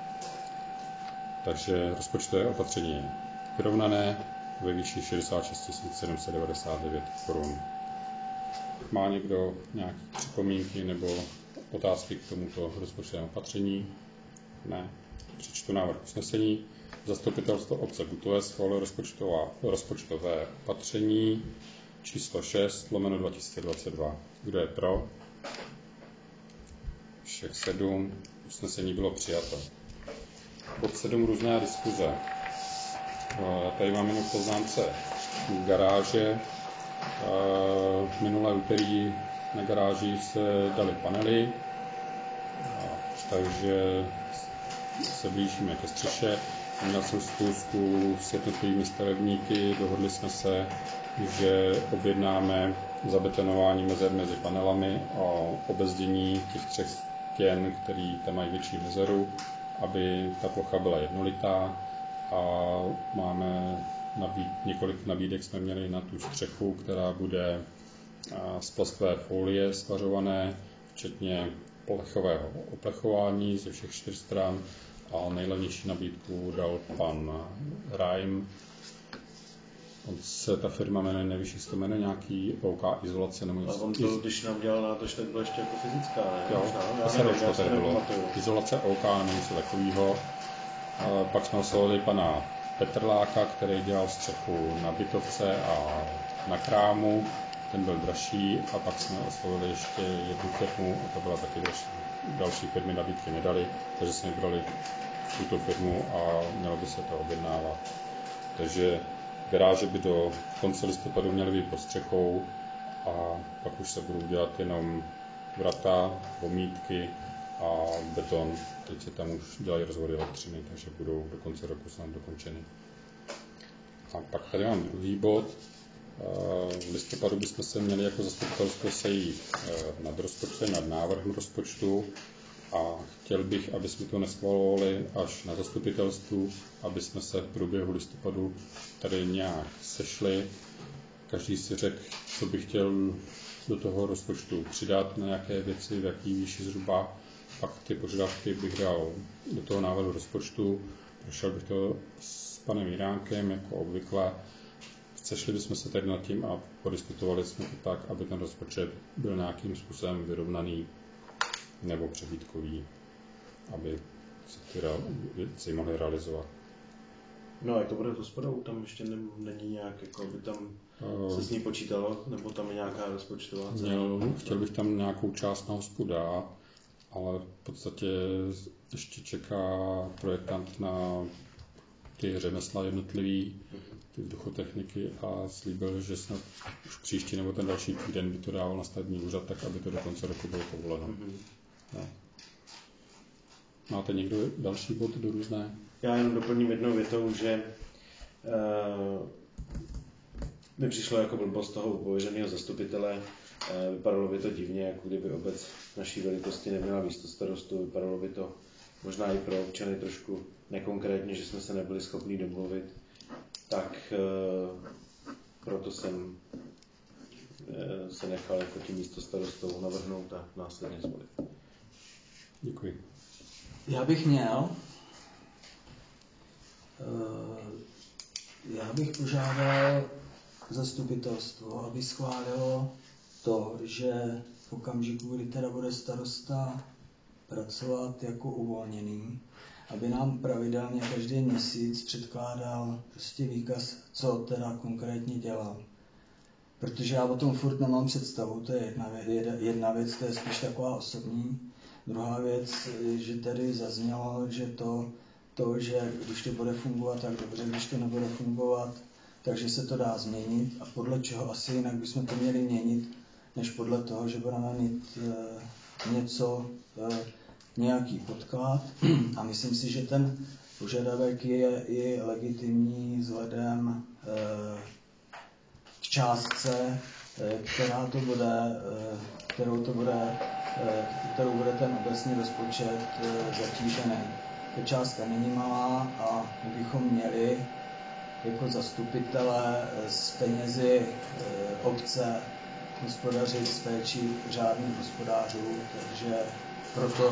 Takže rozpočtové opatření je vyrovnané ve výši šedesát šest tisíc sedm set devadesát devět korun. Má někdo nějaké připomínky nebo otázky k tomuto rozpočtovému opatření? Ne. Přečtu návrh usnesení. Zastupitelstvo obce Butové schválilo rozpočtové opatření číslo šest lomeno dva tisíce dvacet dva. Kdo je pro? Všech sedm. Usnesení bylo přijato. Bod sedm různá diskuze. Já tady mám jenom poznámce garáže. Minulé úterý na garáži se dali panely, takže se blížíme ke střeše. Měl jsem schůzku s jednotlivými stavebníky, dohodli jsme se, že objednáme zabetonování mezer mezi panelami a obezdění těch třech stěn, které tam mají větší mezeru, aby ta plocha byla jednolitá a máme nabíd, několik nabídek jsme měli na tu střechu, která bude z plastové folie svařované, včetně plechového oplechování ze všech čtyř stran a nejlevnější nabídku dal pan Rajm. On se, ta firma jmenuje, nevíš, jestli to jmenuje nějaký O K izolace. Nebo a on to, když nám dělal nátoč, tak bylo ještě jako fyzická, ne? Jo, Možná, to tady bylo. Izolace O K, nebo něco takového. Pak jsme oslovili pana Petrláka, který dělal střechu na bytovce a na krámu. Ten byl dražší a pak jsme oslovili ještě jednu firmu a to byla taky dražší. Další firmy nabídky nedali, takže jsme vybrali tuto firmu a mělo by se to objednávat. Takže garáže by do konce listopadu měly být pod střechou a pak už se budou dělat jenom vrata, omítky a beton. Teď se tam už dělají rozvody elektřiny, takže budou do konce roku snad dokončeny. A pak tady mám druhý bod. V listopadu bychom se měli jako zastupitelstvo sejít nad rozpočtem, nad návrhem rozpočtu a chtěl bych, aby jsme to neschvalovali až na zastupitelstvu, aby jsme se v průběhu listopadu tady nějak sešli. Každý si řekl, co by chtěl do toho rozpočtu přidat, na jaké věci, v jaký výši zhruba. Pak ty požadavky bych dal do toho návrhu rozpočtu. Prošel bych to s panem Jiránkem, jako obvykle. Sešli bychom se tady nad tím a podiskutovali jsme to tak, aby ten rozpočet byl nějakým způsobem vyrovnaný nebo přebytkový, aby se ty věci mohly realizovat. No a jak to bude s hospodou? Tam ještě ne, není nějak, jako by tam uh, se s ní počítalo, nebo tam je nějaká rozpočtová cena? Měl, chtěl bych tam nějakou část na hospoda, ale v podstatě ještě čeká projektant na ty řemesla jednotlivý, ty vzduchotechniky a slíbil, že snad už příští nebo ten další týden by to dával na stavební úřad, tak aby to do konce roku bylo povoleno. Mm-hmm. No. Máte někdo další bod do různé? Já jenom doplním jednou větou, že uh, mi přišlo jako blbost toho pověřeného zastupitele. Uh, vypadalo by to divně, jako kdyby obec naší velikosti neměla místostarostu. Vypadalo by to možná i pro občany trošku nekonkrétně, že jsme se nebyli schopni domluvit. Tak uh, proto jsem uh, se nechal jako tím místostarostou navrhnout a následně zvolit. Děkuji. Já bych měl, já bych požádal zastupitelstvo, aby schválilo to, že v okamžiku, kdy teda bude starosta pracovat jako uvolněný, aby nám pravidelně každý měsíc předkládal prostě výkaz, co teda konkrétně dělal. Protože já o tom furt nemám představu, to je jedna věc, jedna věc, to je spíš taková osobní. Druhá věc, že tady zaznělo, že to, to, že když to bude fungovat tak dobře, když to nebude fungovat, takže se to dá změnit a podle čeho asi jinak bychom to měli měnit, než podle toho, že budeme mít e, něco, e, nějaký podklad a myslím si, že ten požadavek je i legitimní vzhledem e, k částce, e, která to bude, e, kterou to bude, e, kterou bude ten obecný rozpočet e, zatížený. Ta částka není malá a my bychom měli jako zastupitelé z penězi obce hospodařit s péčí řádných hospodářů, takže proto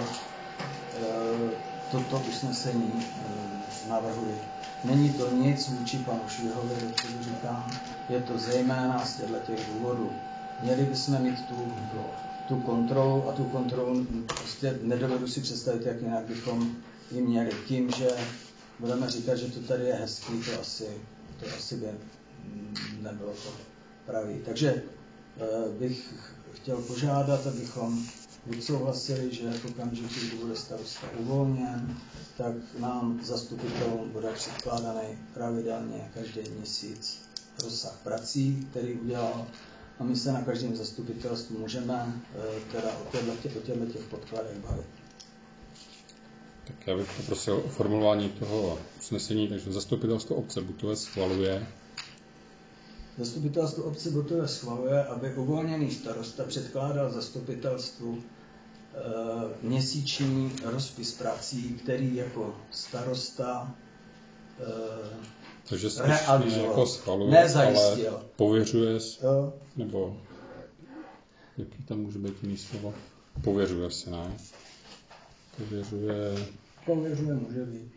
toto usnesení navrhuji. Není to nic vůči panu Švihovi, dopředu říkám, je to zejména z těch důvodů. Měli bychom mít tu, tu kontrolu a tu kontrolu prostě nedovedu si představit, jak jinak bychom ji měli. Tím, že budeme říkat, že to tady je hezký, to asi, to asi by nebylo to pravý. Takže e, bych chtěl požádat, abychom odsouhlasili, že v okamžiku, kdy bude starosta uvolněn, tak nám zastupitelům bude předkládaný pravidelně každý měsíc rozsah prací, který udělal. A my se na každém zastupitelstvu můžeme e, teda o těchto těch, těch podkladech bavit. Tak já bych poprosil o formulování toho usnesení, takže zastupitelstvo obce Butové schvaluje. Zastupitelstvo obce Butové schvaluje, aby uvolněný starosta předkládal zastupitelstvu e, měsíční rozpis prací, který jako starosta e, takže realizoval. Jako schvaluje, nezajistil. Ale pověřuje, jo. Nebo jaký tam může být jiný slovo? Pověřuje se, ne? Pověřuje... Pověřuje může být.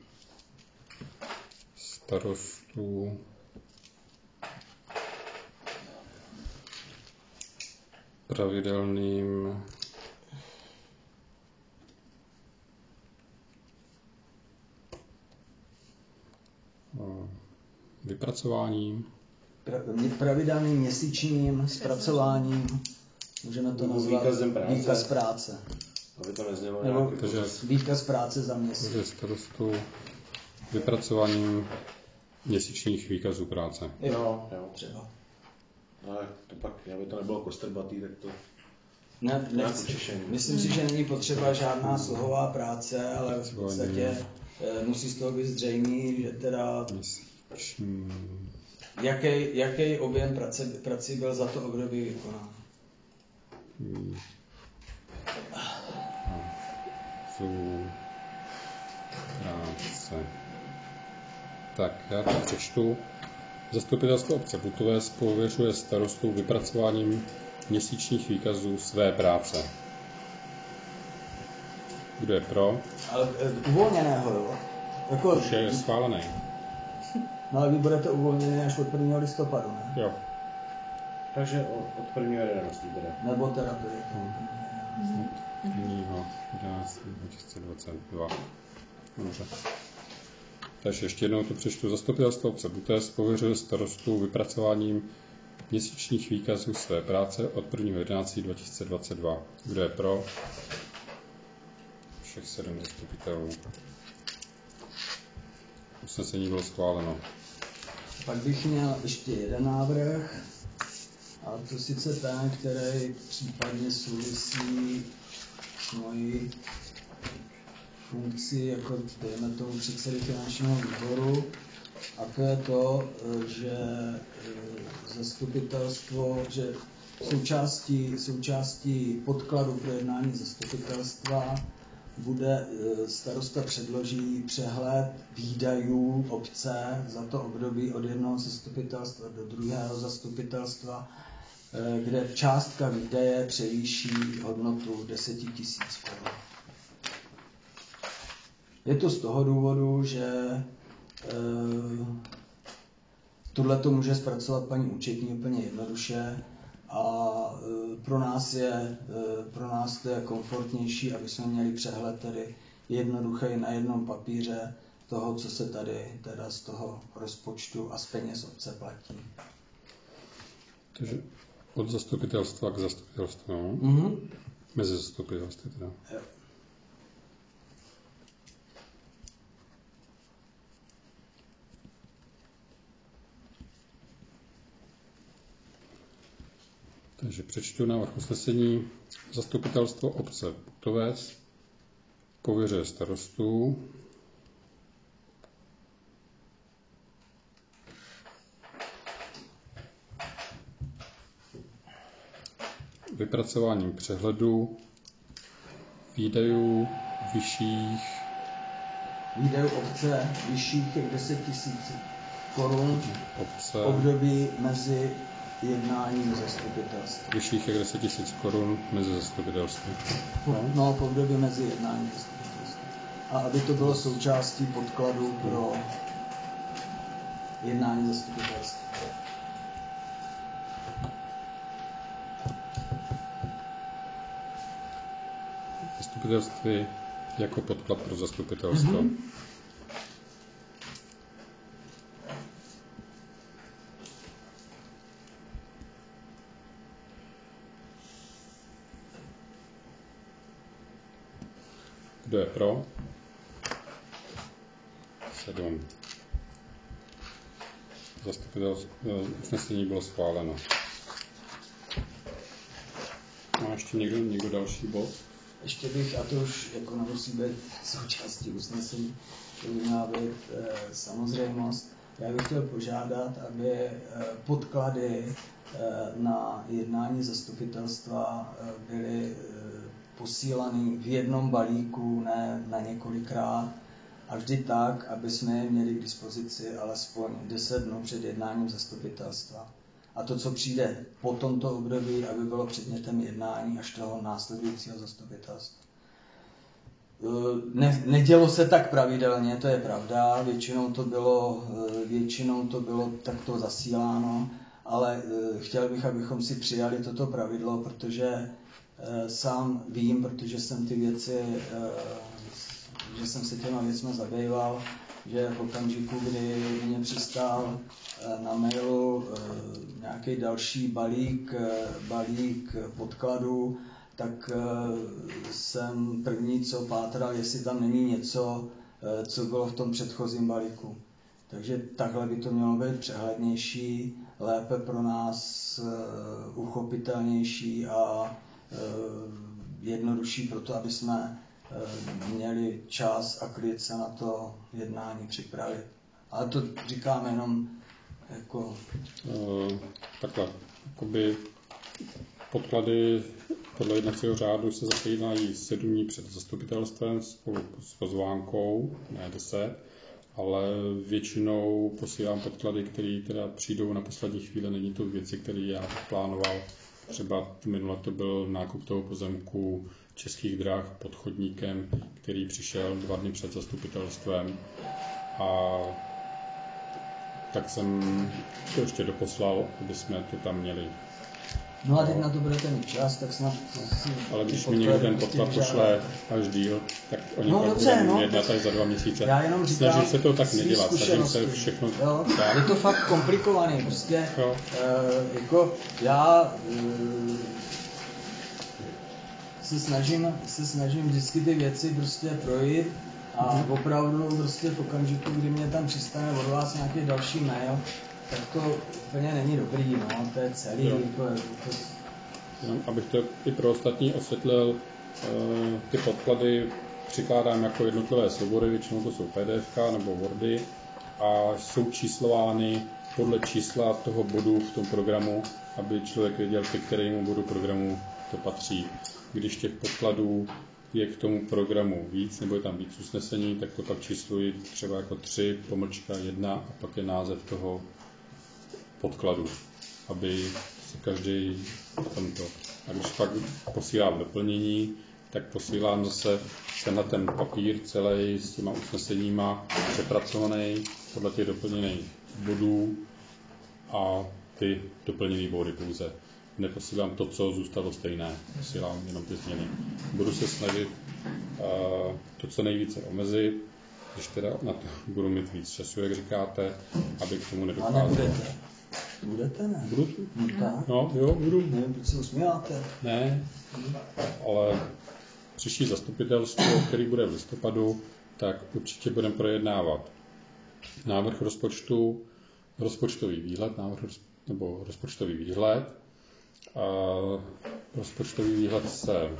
Starostu... pravidelným... vypracováním. Pravidelným měsíčním zpracováním. Můžeme to nazvat výkaz práce. Aby to neznělo Nebo nějaký výkaz práce za měsíc. Takže starostu vypracováním měsíčních výkazů práce. Jo, jo. Třeba. Ale to pak, aby to nebylo kostrbatý, tak to... Ne, nechci. Myslím si, že není potřeba žádná slohová práce, ale v podstatě e, musí z toho být zřejmý, že teda jaký, jaký objem prace, prací byl za to období vykonán. Hmm. Práce. Tak, já to přečtu. Zastupitelstvo obce Butové pověřuje starostu vypracováním měsíčních výkazů své práce. Kdo je pro? Ale uvolněného, jo? Jako... Už je schválený. No ale vy budete uvolněný až od prvního listopadu, ne? Jo. Takže od prvního jedenáctého teda. Nebo teda to je to. prvního jedenáctého dva tisíce dvacet dva. Dobře. Takže ještě jednou to přečtu. Zastupitelstvo obce Butové pověřuje starostu vypracováním měsíčních výkazů své práce od prvního jedenáctého dva tisíce dvacet dva. Kdo je pro? Všech sedm zastupitelů. Usnesení bylo schváleno. Pak bych měl ještě jeden návrh, a to sice ten, který případně souvisí s mojí funkcí jako dejme tomu předsedy finančního výboru, a to je to, že zastupitelstvo, že součástí, součástí podkladu pro jednání zastupitelstva bude starosta předloží přehled výdajů obce za to období od jednoho zastupitelstva do druhého zastupitelstva, kde částka výdaje převýší hodnotu deset tisíc korun. Je to z toho důvodu, že e, tohle to může zpracovat paní účetní úplně jednoduše a e, pro nás je e, pro nás to je komfortnější, aby jsme měli přehled tedy jednoduchý na jednom papíře toho, co se tady teda z toho rozpočtu a z peněz obce platí. Takže od zastupitelstva k zastupitelstvu, no? Mm-hmm. Mezi zastupitelství teda. Jo. Takže přečtu návrh usnesení. Zastupitelstvo obce Butovec pověřuje starostu vypracováním přehledu výdajů vyšších výdajů obce vyšších jak deset tisíc korun obce v období mezi jednáním zastupitelství. Vyšších jak deset tisíc korun mezi zastupitelství. No, no, v období mezi jednáním zastupitelství. A aby to bylo součástí podkladu pro jednání zastupitelství. Zastupitelství jako podklad pro zastupitelstvo. Mm-hmm. Kdo je pro? Sedm. Zastupitelstvo usnesení bylo schváleno. Má ještě někdo, někdo další bod? Ještě bych, a to už jako nemusí být součástí usnesení, to by měla být e, samozřejmost. Já bych chtěl požádat, aby e, podklady e, na jednání zastupitelstva e, byly e, posílány v jednom balíku, ne na několikrát, a vždy tak, aby jsme je měli k dispozici alespoň deset dnů před jednáním zastupitelstva. A to, co přijde po tomto období, aby bylo předmětem jednání až toho následujícího zastupitelstva. Ne, nedělo se tak pravidelně, to je pravda, většinou to bylo, většinou to bylo takto zasíláno, ale chtěl bych, abychom si přijali toto pravidlo, protože sám vím, protože jsem ty věci, že jsem se těma věcmi zabýval, že v okamžiku, kdy mě přistál na mailu nějaký další balík, balík podkladů, tak jsem první, co pátral, jestli tam není něco, co bylo v tom předchozím balíku. Takže takhle by to mělo být přehlednější, lépe pro nás uchopitelnější a jednodušší pro to, aby jsme měli čas a klid se na to jednání připravit. Ale to říkám jenom jako... Uh, takhle, jakoby podklady podle jednacího řádu se zaklínají sedm dní před zastupitelstvem spolu s pozvánkou, ne deset, ale většinou posílám podklady, které teda přijdou na poslední chvíli, není to věci, které já plánoval. Třeba minule to byl nákup toho pozemku Českých drah pod chodníkem, který přišel dva dny před zastupitelstvem, a tak jsem to ještě doposlal, aby jsme to tam měli. No a teď na to budete mít čas, tak snad... Ale když mi někdo ten podklad pošle až díl, tak o něm no, pak dobře, budeme no, jednat až za dva měsíce. Já jenom říkám, snažím se to tak nedělat, snažím se všechno... Jo, je to fakt komplikovaný, prostě, uh, jako já uh, se snažím, se snažím vždycky ty věci prostě projít a mm-hmm. opravdu prostě v okamžiku, kdy mě tam přistane od vás nějaký další mail, tak to úplně není dobrý, no, to je celý, jo. jako... To... Jenom, abych to i pro ostatní osvětlil, ty podklady přikládám jako jednotlivé soubory, většinou to jsou P D F nebo Wordy, a jsou číslovány podle čísla toho bodu v tom programu, aby člověk věděl, ke kterému bodu programu to patří. Když těch podkladů je k tomu programu víc, nebo je tam víc usnesení, tak to pak čísluji třeba jako tři, pomlčka jedna, a pak je název toho podkladu, aby si každý tomto. A když pak posílám doplnění, tak posílám zase tenhle ten papír celý s těma usneseníma přepracovaný podle těch doplněných bodů a ty doplněné body pouze. Neposílám to, co zůstalo stejné, posílám jenom ty změny. Budu se snažit uh, to co nejvíce omezit, když teda na to budu mít víc času, jak říkáte, aby k tomu nedocházelo. Budete, ne? Budu? No, no jo, budu. Nevím, proč se usmíváte. Ne, ale příští zastupitelstvo, který bude v listopadu, tak určitě budeme projednávat návrh rozpočtu, rozpočtový výhled, návrh roz, nebo rozpočtový výhled A rozpočtový výhled se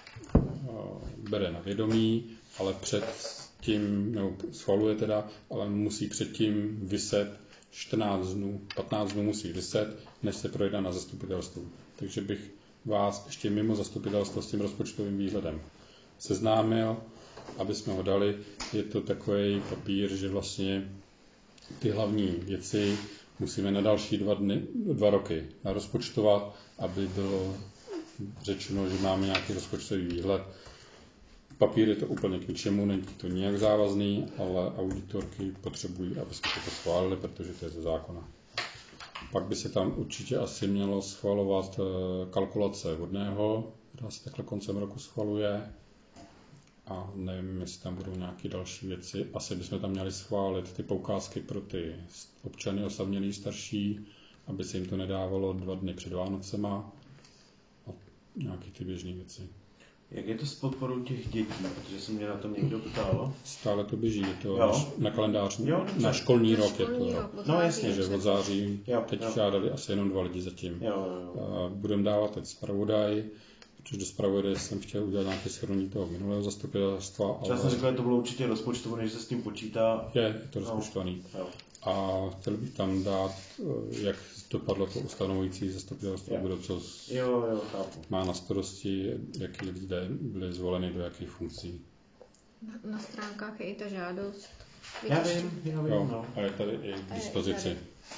bere na vědomí, ale před tím, nebo schvaluje teda, ale musí předtím vyset čtrnáct dnů, patnáct dnů musí vyset, než se projde na zastupitelstvu. Takže bych vás ještě mimo zastupitelstvo s tím rozpočtovým výhledem seznámil, aby jsme ho dali. Je to takový papír, že vlastně ty hlavní věci musíme na další dva, dny, dva roky narozpočtovat, aby bylo řečeno, že máme nějaký rozpočtový výhled. Papír je to úplně k ničemu, není to nijak závazný, ale auditorky potřebují, aby jsme to schválili, protože to je ze zákona. Pak by se tam určitě asi mělo schvalovat kalkulace vodného, která se takhle koncem roku schvaluje. A nevím, jestli tam budou nějaké další věci. Asi bychom tam měli schválit ty poukázky pro ty občany osamělý starší, aby se jim to nedávalo dva dny před Vánocema. A nějaké ty běžné věci. Jak je to s podporou těch dětí? Protože se mě na to někdo ptal. Stále to běží, je to jo. na kalendář, jo, na školní rok je to. Rok, no jasně, že od září, jo, teď jo. žádali asi jenom dva lidi zatím. Jo, jo, jo. Budeme dávat teď zpravodaj, protože do zpravodaje jsem chtěl udělat nějaké shrnutí toho minulého zastupitelstva. Ale... Já jsem říkal, že to bylo určitě rozpočtované, že se s tím počítá. Je, je to rozpočtovaný. Jo. A chtěl bych tam dát, jak dopadlo to ustanovující zastupitelstvo budoucnost. Jo, jo, chápu. Má na starosti, jaký lidé byli zvoleni do jakých funkcí. Na stránkách je i ta žádost. Já vím, já vím, jo, no. A je tady i k dispozici,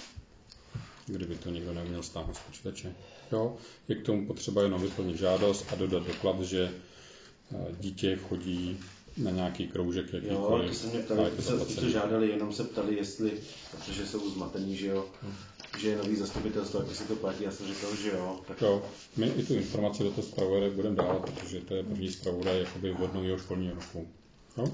kdyby to někdo neměl stáhnout z počítače. Jo, je k tomu potřeba jenom vyplnit žádost a dodat doklad, že dítě chodí na nějaký kroužek, jakýkoliv. Jo, to se mě ptali, ty se to žádali, jenom se ptali, jestli, protože jsou zmatený, že jo, hmm. že je nový zastupitelstvo, jak si to platí, já jsem říkal, že jo. Tak... Jo, my i tu informaci do toho zpravodaje budeme dávat, protože to je první zpravodaj jakoby od nového školního roku. Jo?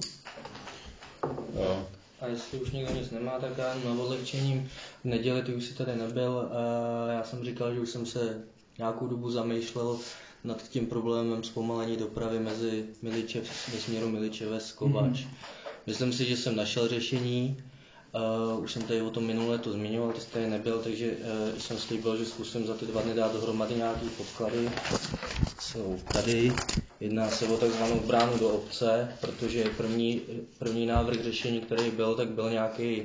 A, a jestli už někdo nic nemá, tak já na odlehčením v neděli, ty už si tady nebyl, a já jsem říkal, že už jsem se nějakou dobu zamýšlel nad tím problémem zpomalení dopravy mezi Miličev, ve směru Miličeves, Kovač. Mm-hmm. Myslím si, že jsem našel řešení. Uh, už jsem tady o tom minule to zmiňoval, ty jsi tady nebyl, takže uh, jsem slíbil, že zkusím za ty dva dny dát dohromady nějaký podklady. Jsou tady. Jedná se o takzvanou bránu do obce, protože první, první návrh řešení, který byl, tak byl nějaký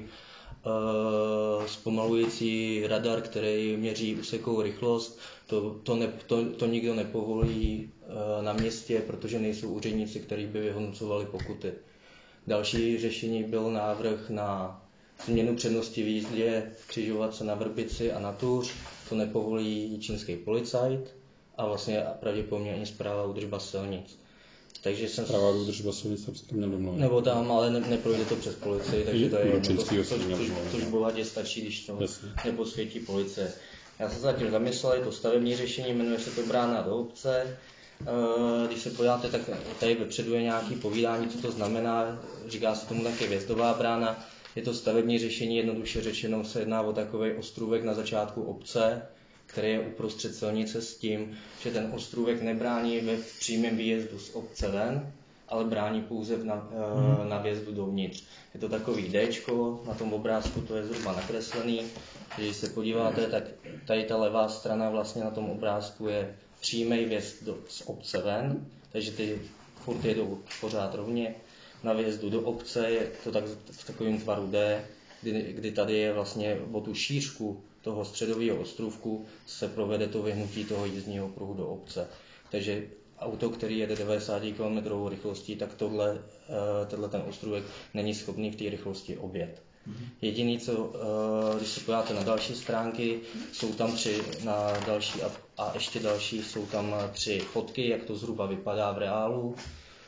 uh, zpomalující radar, který měří úsekovou rychlost. To, to, ne, to, to nikdo nepovolí uh, na městě, protože nejsou úředníci, kteří by vyhodnocovali pokuty. Další řešení byl návrh na změnu přednosti v jízdě křižovatce na Vrbici a na Tuř. To nepovolí čínský policajt a vlastně pravděpodobně ani správa údržba silnic. Takže jsem Správa údržba silnic jsem se to měl domluvit. Nebo tam, ale ne, neprojde to přes policii, takže to je jedno, to, což, což, což bohatě stačí, když to neposvětí policie. Já jsem se zatím zamyslel, je to stavební řešení, jmenuje se to brána do obce. Když se podíváte, tak tady vepředu je nějaké povídání, co to znamená, říká se tomu také vjezdová brána. Je to stavební řešení, jednoduše řečeno se jedná o takový ostrůvek na začátku obce, který je uprostřed silnice s tím, že ten ostrůvek nebrání ve přímém výjezdu z obce ven, ale brání pouze na, hmm. na vjezdu dovnitř. Je to takový Dčko, na tom obrázku to je zhruba nakreslený. Když se podíváte, tak tady ta levá strana vlastně na tom obrázku je přímý vjezd do, z obce ven, takže ty furt jedou pořád rovně. Na vjezdu do obce je to tak v takovém tvaru D, kdy, kdy tady je vlastně o tu šířku toho středového ostrůvku se provede to vyhnutí toho jízdního pruhu do obce. Takže auto, který jede devadesát kilometrů rychlostí, tak tohle, tenhle ten ostrůvek není schopný v té rychlosti objet. Jediný, co, když se podíváte na další stránky, jsou tam tři, na další a, a ještě další, jsou tam tři fotky, jak to zhruba vypadá v reálu.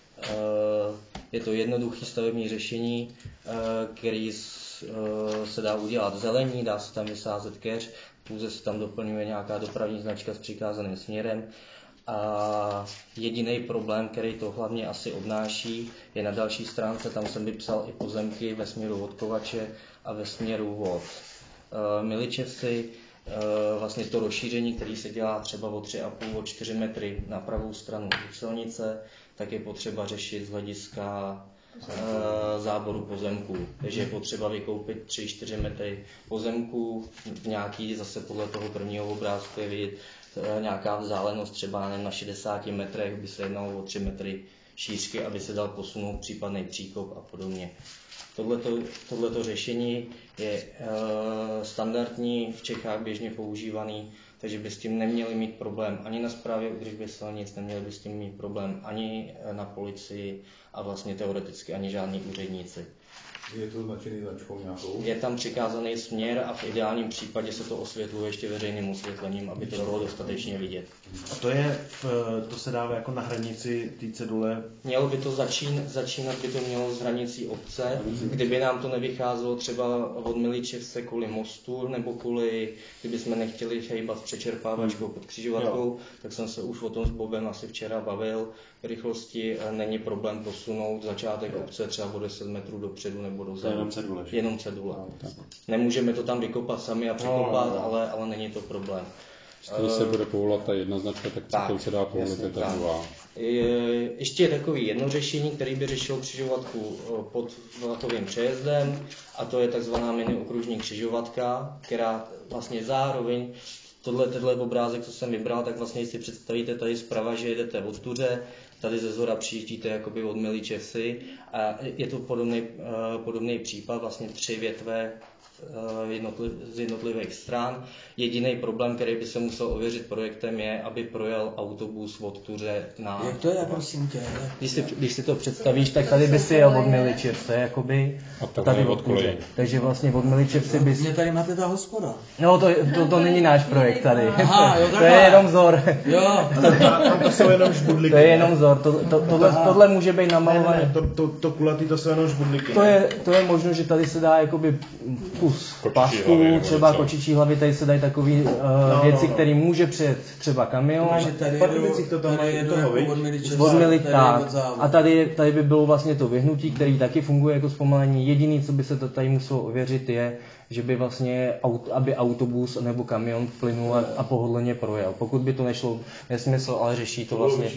Je to jednoduché stavební řešení, který se dá udělat zelení, dá se tam vysázet keř, pouze se tam doplňuje nějaká dopravní značka s přikázaným směrem. A jediný problém, který to hlavně asi obnáší, je na další stránce, tam jsem vypsal i pozemky ve směru od Kovače a ve směru od uh, Miličevci. Uh, vlastně to rozšíření, který se dělá třeba o tři a půl, o čtyři metry na pravou stranu silnice, tak je potřeba řešit z hlediska uh, záboru pozemků. Takže je potřeba vykoupit tři čtyři metry pozemků, v nějaký, zase podle toho prvního obrázku je vidět, nějaká vzdálenost třeba nevím, na šedesáti metrech, by se jednalo o tři metry šířky, aby se dal posunout případný příkop a podobně. Tohleto, tohleto řešení je e, standardní, v Čechách běžně používaný, takže by s tím neměli mít problém ani na správě údržby silnic, neměli by s tím mít problém ani na policii a vlastně teoreticky ani žádní úředníci. Je to značený značkou nějakou? Je tam přikázaný směr a v ideálním případě se to osvětluje ještě veřejným osvětlením, aby to bylo dostatečně vidět. A to je, v, to se dává jako na hranici té cedule? Mělo by to začín, začínat, by to mělo s hranicí obce, kdyby nám to nevycházelo třeba od Miličevce kvůli mostu, nebo kvůli, kdyby jsme nechtěli hejbat s přečerpávačkou pod křižovatkou, tak jsem se už o tom s Bobem asi včera bavil. Rychlosti není problém posunout začátek obce třeba o deset metrů dopředu nebo dozadu. Jenom cedule. Jenom cedule. No, nemůžeme to tam vykopat sami a překopat, no, no. Ale, ale není to problém. Když se bude povolat ta jedna značka, tak, tak potom se dá povolit ta druhá. Ještě je takový jedno řešení, který by řešil křižovatku pod vlakovým přejezdem, a to je takzvaná mini okružní křižovatka, která vlastně zároveň Tohle, tenhle obrázek, co jsem vybral, tak vlastně si představíte tady zprava, že jedete od Tuře, tady ze zhora přijíždíte jakoby od Miličevci a je to podobný, uh, podobný případ, vlastně tři větve uh, jednotliv, z jednotlivých stran. Jediný problém, který by se musel ověřit projektem, je, aby projel autobus od Tuře na... Jak to je, prosím tě? Když si, když si to představíš, tak tady by si jel od Miličevce, jakoby, a tady od Tuře. Takže vlastně od Miličevce bys... Mě tady máte ta hospoda. No, to, to, to není náš projekt tady. Aha, jo, to je jenom vzor. Jo. Tam to jsou jenom žbudliky. To je jenom vzor. To, to, tohle, tohle může být namalované. Ne, ne, to, to, to kulatý, to jsou jenom žbudliky. To je, to je možno, že tady se dá jakoby kus pasku, třeba kočičí hlavy, tady se dají takový uh, no, věci, no, no. Které může přijet třeba kamion. Takže tady to tam je toho, od Milička. A tady, tady by bylo vlastně to vyhnutí, který taky funguje jako zpomalení. Jediný, co by se to tady muselo ověřit, je, že by vlastně, aut, aby autobus nebo kamion plynul a pohodlně projel. Pokud by to nešlo, nesmysl, ale řeší to vlastně.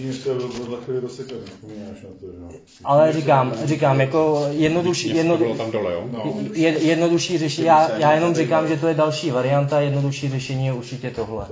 Ale říkám, říkám, jako jednodušší, jednodu, jednodušší řešení, já, já jenom říkám, že to je další varianta, jednodušší řešení je určitě tohle.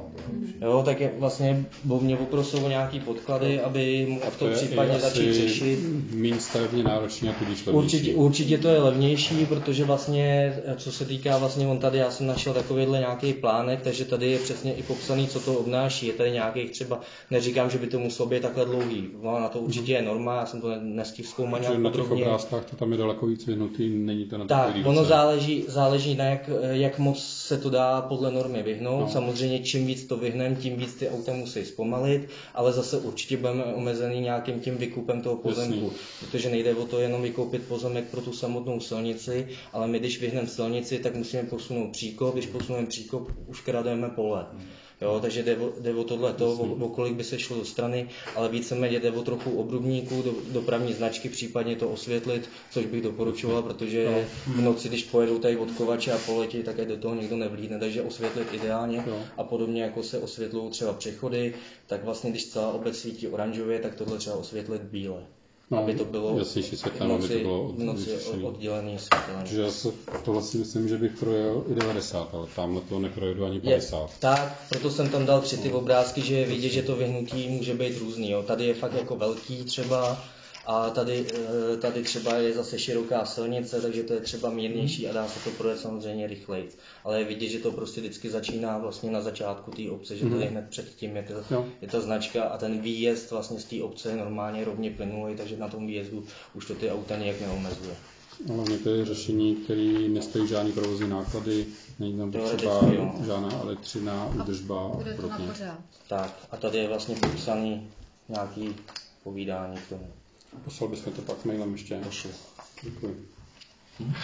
Jo, tak je vlastně mě poprosil o nějaký podklady, aby mu v tom případě začít řešit. Méně stavebně náročně a tudíž levnější. Určitě, určitě to je levnější, protože vlastně, co se týká vlastně, on tady, já jsem našel takovýhle nějaký plánek, takže tady je přesně i popsaný, co to obnáší. Je tady nějakých třeba, neříkám, že by to muselo být takhle dlouhý, no, na to určitě je norma, já jsem to nestihl zkoumat nějak podrobně. Na těch obrázkách to tam je daleko víc vyhnutý, není to na tak, ono záleží, záleží na jak, jak moc se to dá podle normy vyhnout. No. Samozřejmě čím víc to vyhneme, tím víc ty auta musí zpomalit, ale zase určitě budeme omezený nějakým tím vykupem toho pozemku, Jasný. Protože nejde o to jenom vykoupit pozemek pro tu samotnou silnici, ale my když vyhneme silnici, tak musíme posunout příkop, když posuneme příkop, už krademe pole. Jo, takže jde o, jde o tohleto, o, o kolik by se šlo do strany, ale víceméně jde o trochu obrubníků, do, dopravní značky, případně to osvětlit, což bych doporučoval, protože no. v noci, když pojedou tady od Kovače a poletí, tak do toho nikdo nevlídne, takže osvětlit ideálně no. a podobně jako se osvětlují třeba přechody, tak vlastně když celá obec svítí oranžově, tak tohle třeba osvětlit bíle. No, aby to bylo jasnější světlem, aby to bylo v noci oddělený světlem. Takže já se tohle si myslím, že bych projel i devadesát, ale tamhle to neprojedu ani padesát. Je, tak, proto jsem tam dal tři ty obrázky, že je vidět, že to vyhnutí může být různý. Jo. Tady je fakt jako velký třeba a tady, tady třeba je zase široká silnice, takže to je třeba mírnější a dá se to projet samozřejmě rychleji. Ale je vidět, že to prostě vždycky začíná vlastně na začátku té obce, že tady hned předtím je, to, je ta značka a ten výjezd vlastně z té obce je normálně rovně plynulý, takže na tom výjezdu už to ty auta nějak neomezuje. Hlavně to je řešení, který nestojí žádný provozní náklady, není tam potřeba žádná elektřina, údržba a podobně. Tak a tady je vlastně popsaný nějaký povídání k tomu. Poslal bychom to pak mailem ještě. Pošli. Děkuji. Hmm?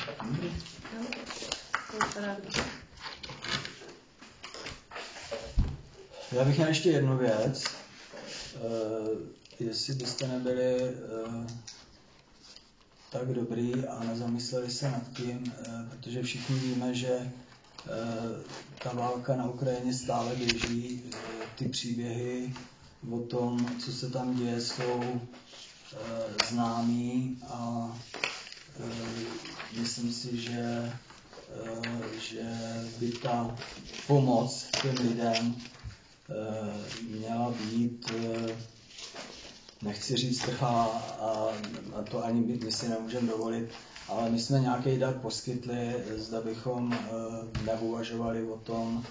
Já bych měl ještě jednu věc. Uh, jestli byste nebyli uh, tak dobrý a nezamysleli se nad tím, uh, protože všichni víme, že uh, ta válka na Ukrajině stále běží, uh, ty příběhy o tom, co se tam děje, jsou známý a e, myslím si, že, e, že by ta pomoc těm lidem měla být, nechci říct trchala, a, a to ani my, my si nemůžeme dovolit, ale my jsme nějaký dar poskytli, zda bychom neuvažovali o tom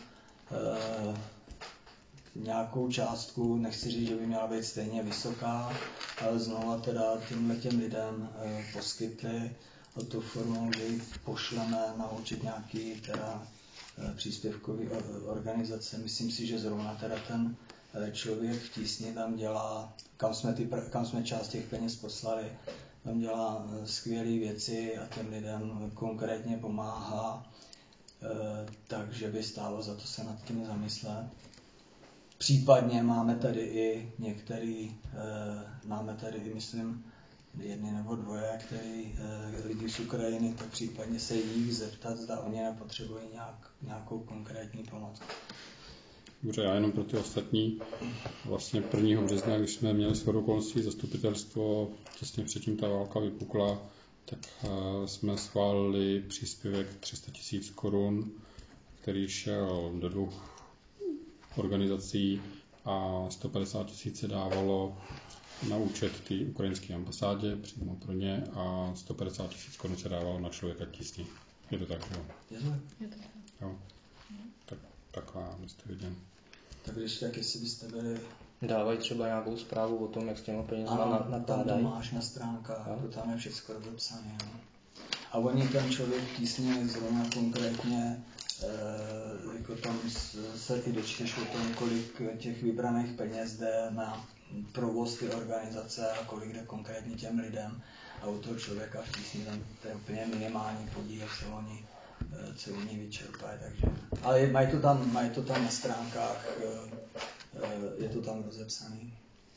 nějakou částku, nechci říct, že by měla být stejně vysoká, ale znova teda tímhle těm lidem poskytli tu formou, že jich pošleme naučit nějaký teda příspěvkový organizace. Myslím si, že zrovna teda ten člověk v Tísni tam dělá, kam jsme, ty, kam jsme část těch peněz poslali, tam dělá skvělé věci a těm lidem konkrétně pomáhá, takže by stálo za to se nad tím zamyslet. Případně máme tady i některý, máme tady i, myslím, jedny nebo dvoje, který lidi z Ukrajiny, tak případně se jich zeptat, zda oni nepotřebují nějak, nějakou konkrétní pomoc. Dobře, já jenom pro ty ostatní. Vlastně prvního března, když jsme měli shodou okolností zastupitelstvo, těsně předtím ta válka vypukla, tak jsme schválili příspěvek tři sta tisíc korun, který šel do dvou organizací a sto padesát tisíc se dávalo na účet té ukrajinské ambasádě přímo pro ně a sto padesát tisíc korun se dávalo na člověka Tísni. Je to tak, jo? Je to tak. Jo. Tak, taková byste viděl. Tak když tak, jestli byste byli... Dávají třeba nějakou zprávu o tom, jak s těma penězma nakládají. Tam to máš na stránkách, no? To tam je všechno zapsané. No? A oni, ten člověk v Tísni zrovna konkrétně, e, jako tam se i dočteš o tom, kolik těch vybraných peněz jde na provoz ty organizace a kolik jde konkrétně těm lidem. A u toho člověka v Tísni tam to je úplně minimální podíl, co oni, co oni vyčerpají. Takže. Ale mají to tam, mají to tam na stránkách, je to tam rozepsaný.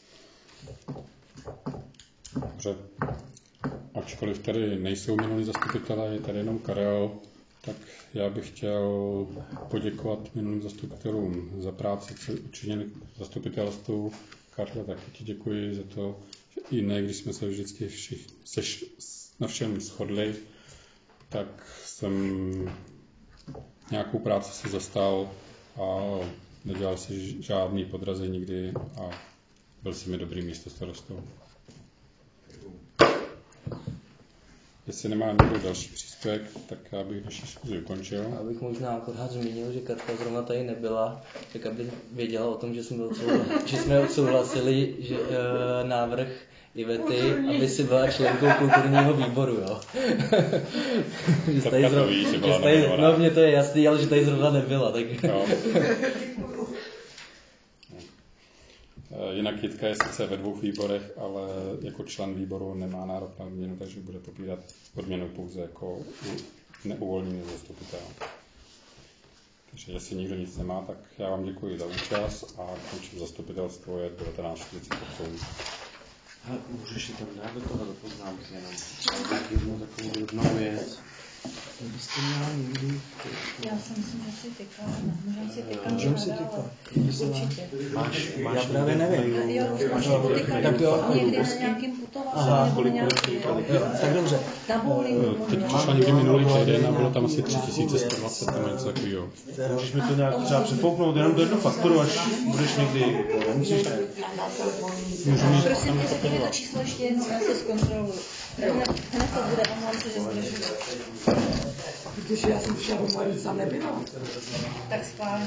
Dobře. Ačkoliv tady nejsou minulí zastupitelé, je tady jenom Karel, tak já bych chtěl poděkovat minulým zastupitelům za práci, co učinili zastupitelstvu. Karle, taky ti děkuji za to, že i ne, když jsme se vždycky všichni seš, na všem shodli, tak jsem nějakou práci si zastal a nedělal si žádný podrazy nikdy a byl si mi dobrý místostarostou. Jestli nemá někdo další příspěvek, tak já bych naši schůzi ukončil. Abych možná akorát zmínil, že Katka zrovna tady nebyla, tak aby věděla o tom, že jsme odsouhlasili, že jsme odsouhlasili že, e, návrh Ivety, aby si byla členkou kulturního výboru, jo. že tady zrovna, ví, že byla že tady, no mně to je jasný, ale že tady zrovna nebyla, tak... Jo. Jinak Jitka je sice ve dvou výborech, ale jako člen výboru nemá nárok na odměnu, takže bude pobírat odměnu pouze jako neuvolněný zastupitel. Takže jestli nikdo nic nemá, tak já vám děkuji za účast a končím zastupitelstvo je devatenáct čtyřicet osm. Hele, můžeš si tam dát do toho do poznámky jenom. Jednu takovou drobnou věc. Byste měla někdy... Já si myslím, že si tyká. Můžeme si tykat. Můžeme si tykat. Určitě. Máš, máš já právě nevím. Jo, máš tykat. Tak jo. Někdy na nějakým putování nebo na nějakým... Tak dobře. Teď přišla někdy minulý týden a bylo tam asi tři tisíce sto dvacet nebo něco takového. Můžeš mi to nějak třeba přepouknout, jenom do jednu fakturu, až budeš někdy... Nemusíš tak? Prosím tě, řekni mi to číslo ještě jednou, já se zkontroluji. Hned to bude, omlouvám se, že zdržím. Protože já jsem přišla domů a nic tam nebylo. Tak schválně.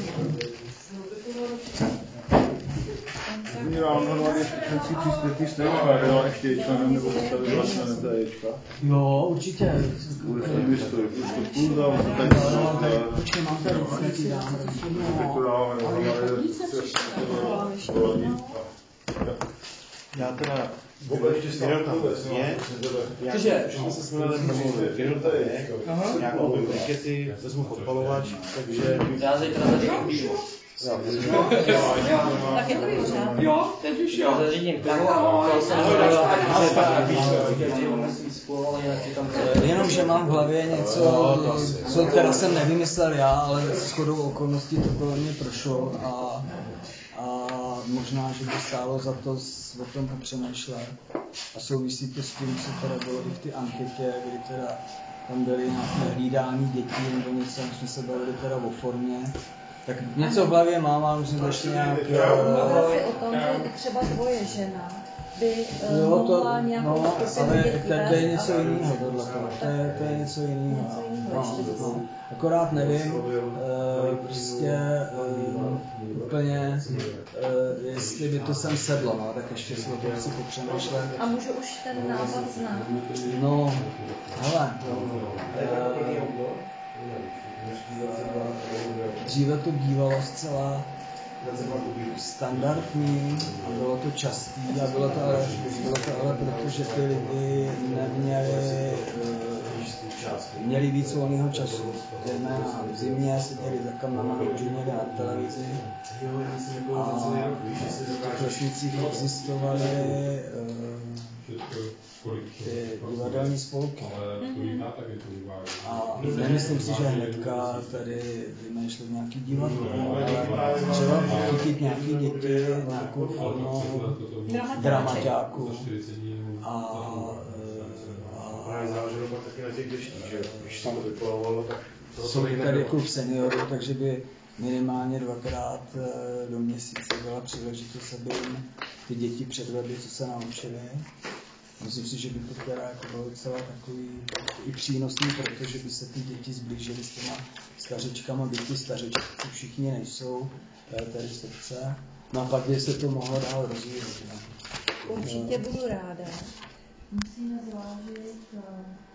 Já mám hlavně všechny příspěvky z téčka, ale ještě členem nebo postavit vlastně na téčka. Jo, určitě. Bude se mi stojí, už to půl dám, to tady se počkej, mám tady nějaký dám. Tak to dáváme, ale já teda jenom tam je, že jsme se s Milem domluvili, jenom tam je, nějakou brikety, vezmu podpalovač, takže... Já zítra zařídím pivo. Tak je to pořád. Jo, teď už jo. Zařídím pivo. Jenom, že mám v hlavě něco, co teda jsem nevymyslel já, ale shodou okolností to kolem mě prošlo a, a možná, že by stálo za to o tom popřemýšlet. A souvisí to s tím, co teda bylo i v té anketě, kdy teda tam byly nějaké hlídání dětí nebo něco, jak jsme se bavili teda o formě. Tak něco v hlavě mám, ale musím to ještě nějak... Mluvila si o tom, že třeba tvoje žena by uh, jo, mohla to, nějakou no, skupinu ale dětí to, to je něco a... jiného, tohle, to je, to je něco jiného. No, no. Akorát nevím, uh, prostě uh, úplně, uh, jestli by to sem sedlo, no, tak ještě si o tom chci popřemýšlet. A můžu už ten nápad znát? No, hele, uh, dříve to bývalo zcela standardní a bylo to častý a bylo to ale, bylo to ale proto, že ty lidi neměli, měli víc volného času. Zejména v zimě seděli za kamerama, měli na televizi a v těch vesnicích existovaly ty divadelní spolky. A nemyslím si, že hnedka tady vymýšlet nějaký divadlo, ale třeba chytit nějaký děti, nějakou formou dramaťáku. A právě záleželo pak taky na těch deštích, že když se to vyplavovalo, tak jsou tady klub seniorů, takže by minimálně dvakrát do měsíce byla příležitost, aby jim ty děti předvedly, co se naučili. Myslím si, že by to teda jako bylo docela takový i přínosný, protože by se ty děti zblížily s těma stařičkama, byť ty stařičky všichni nejsou, tady srdce. No a pak by se to mohlo dál rozvíjet. Určitě budu ráda. Musíme zvážit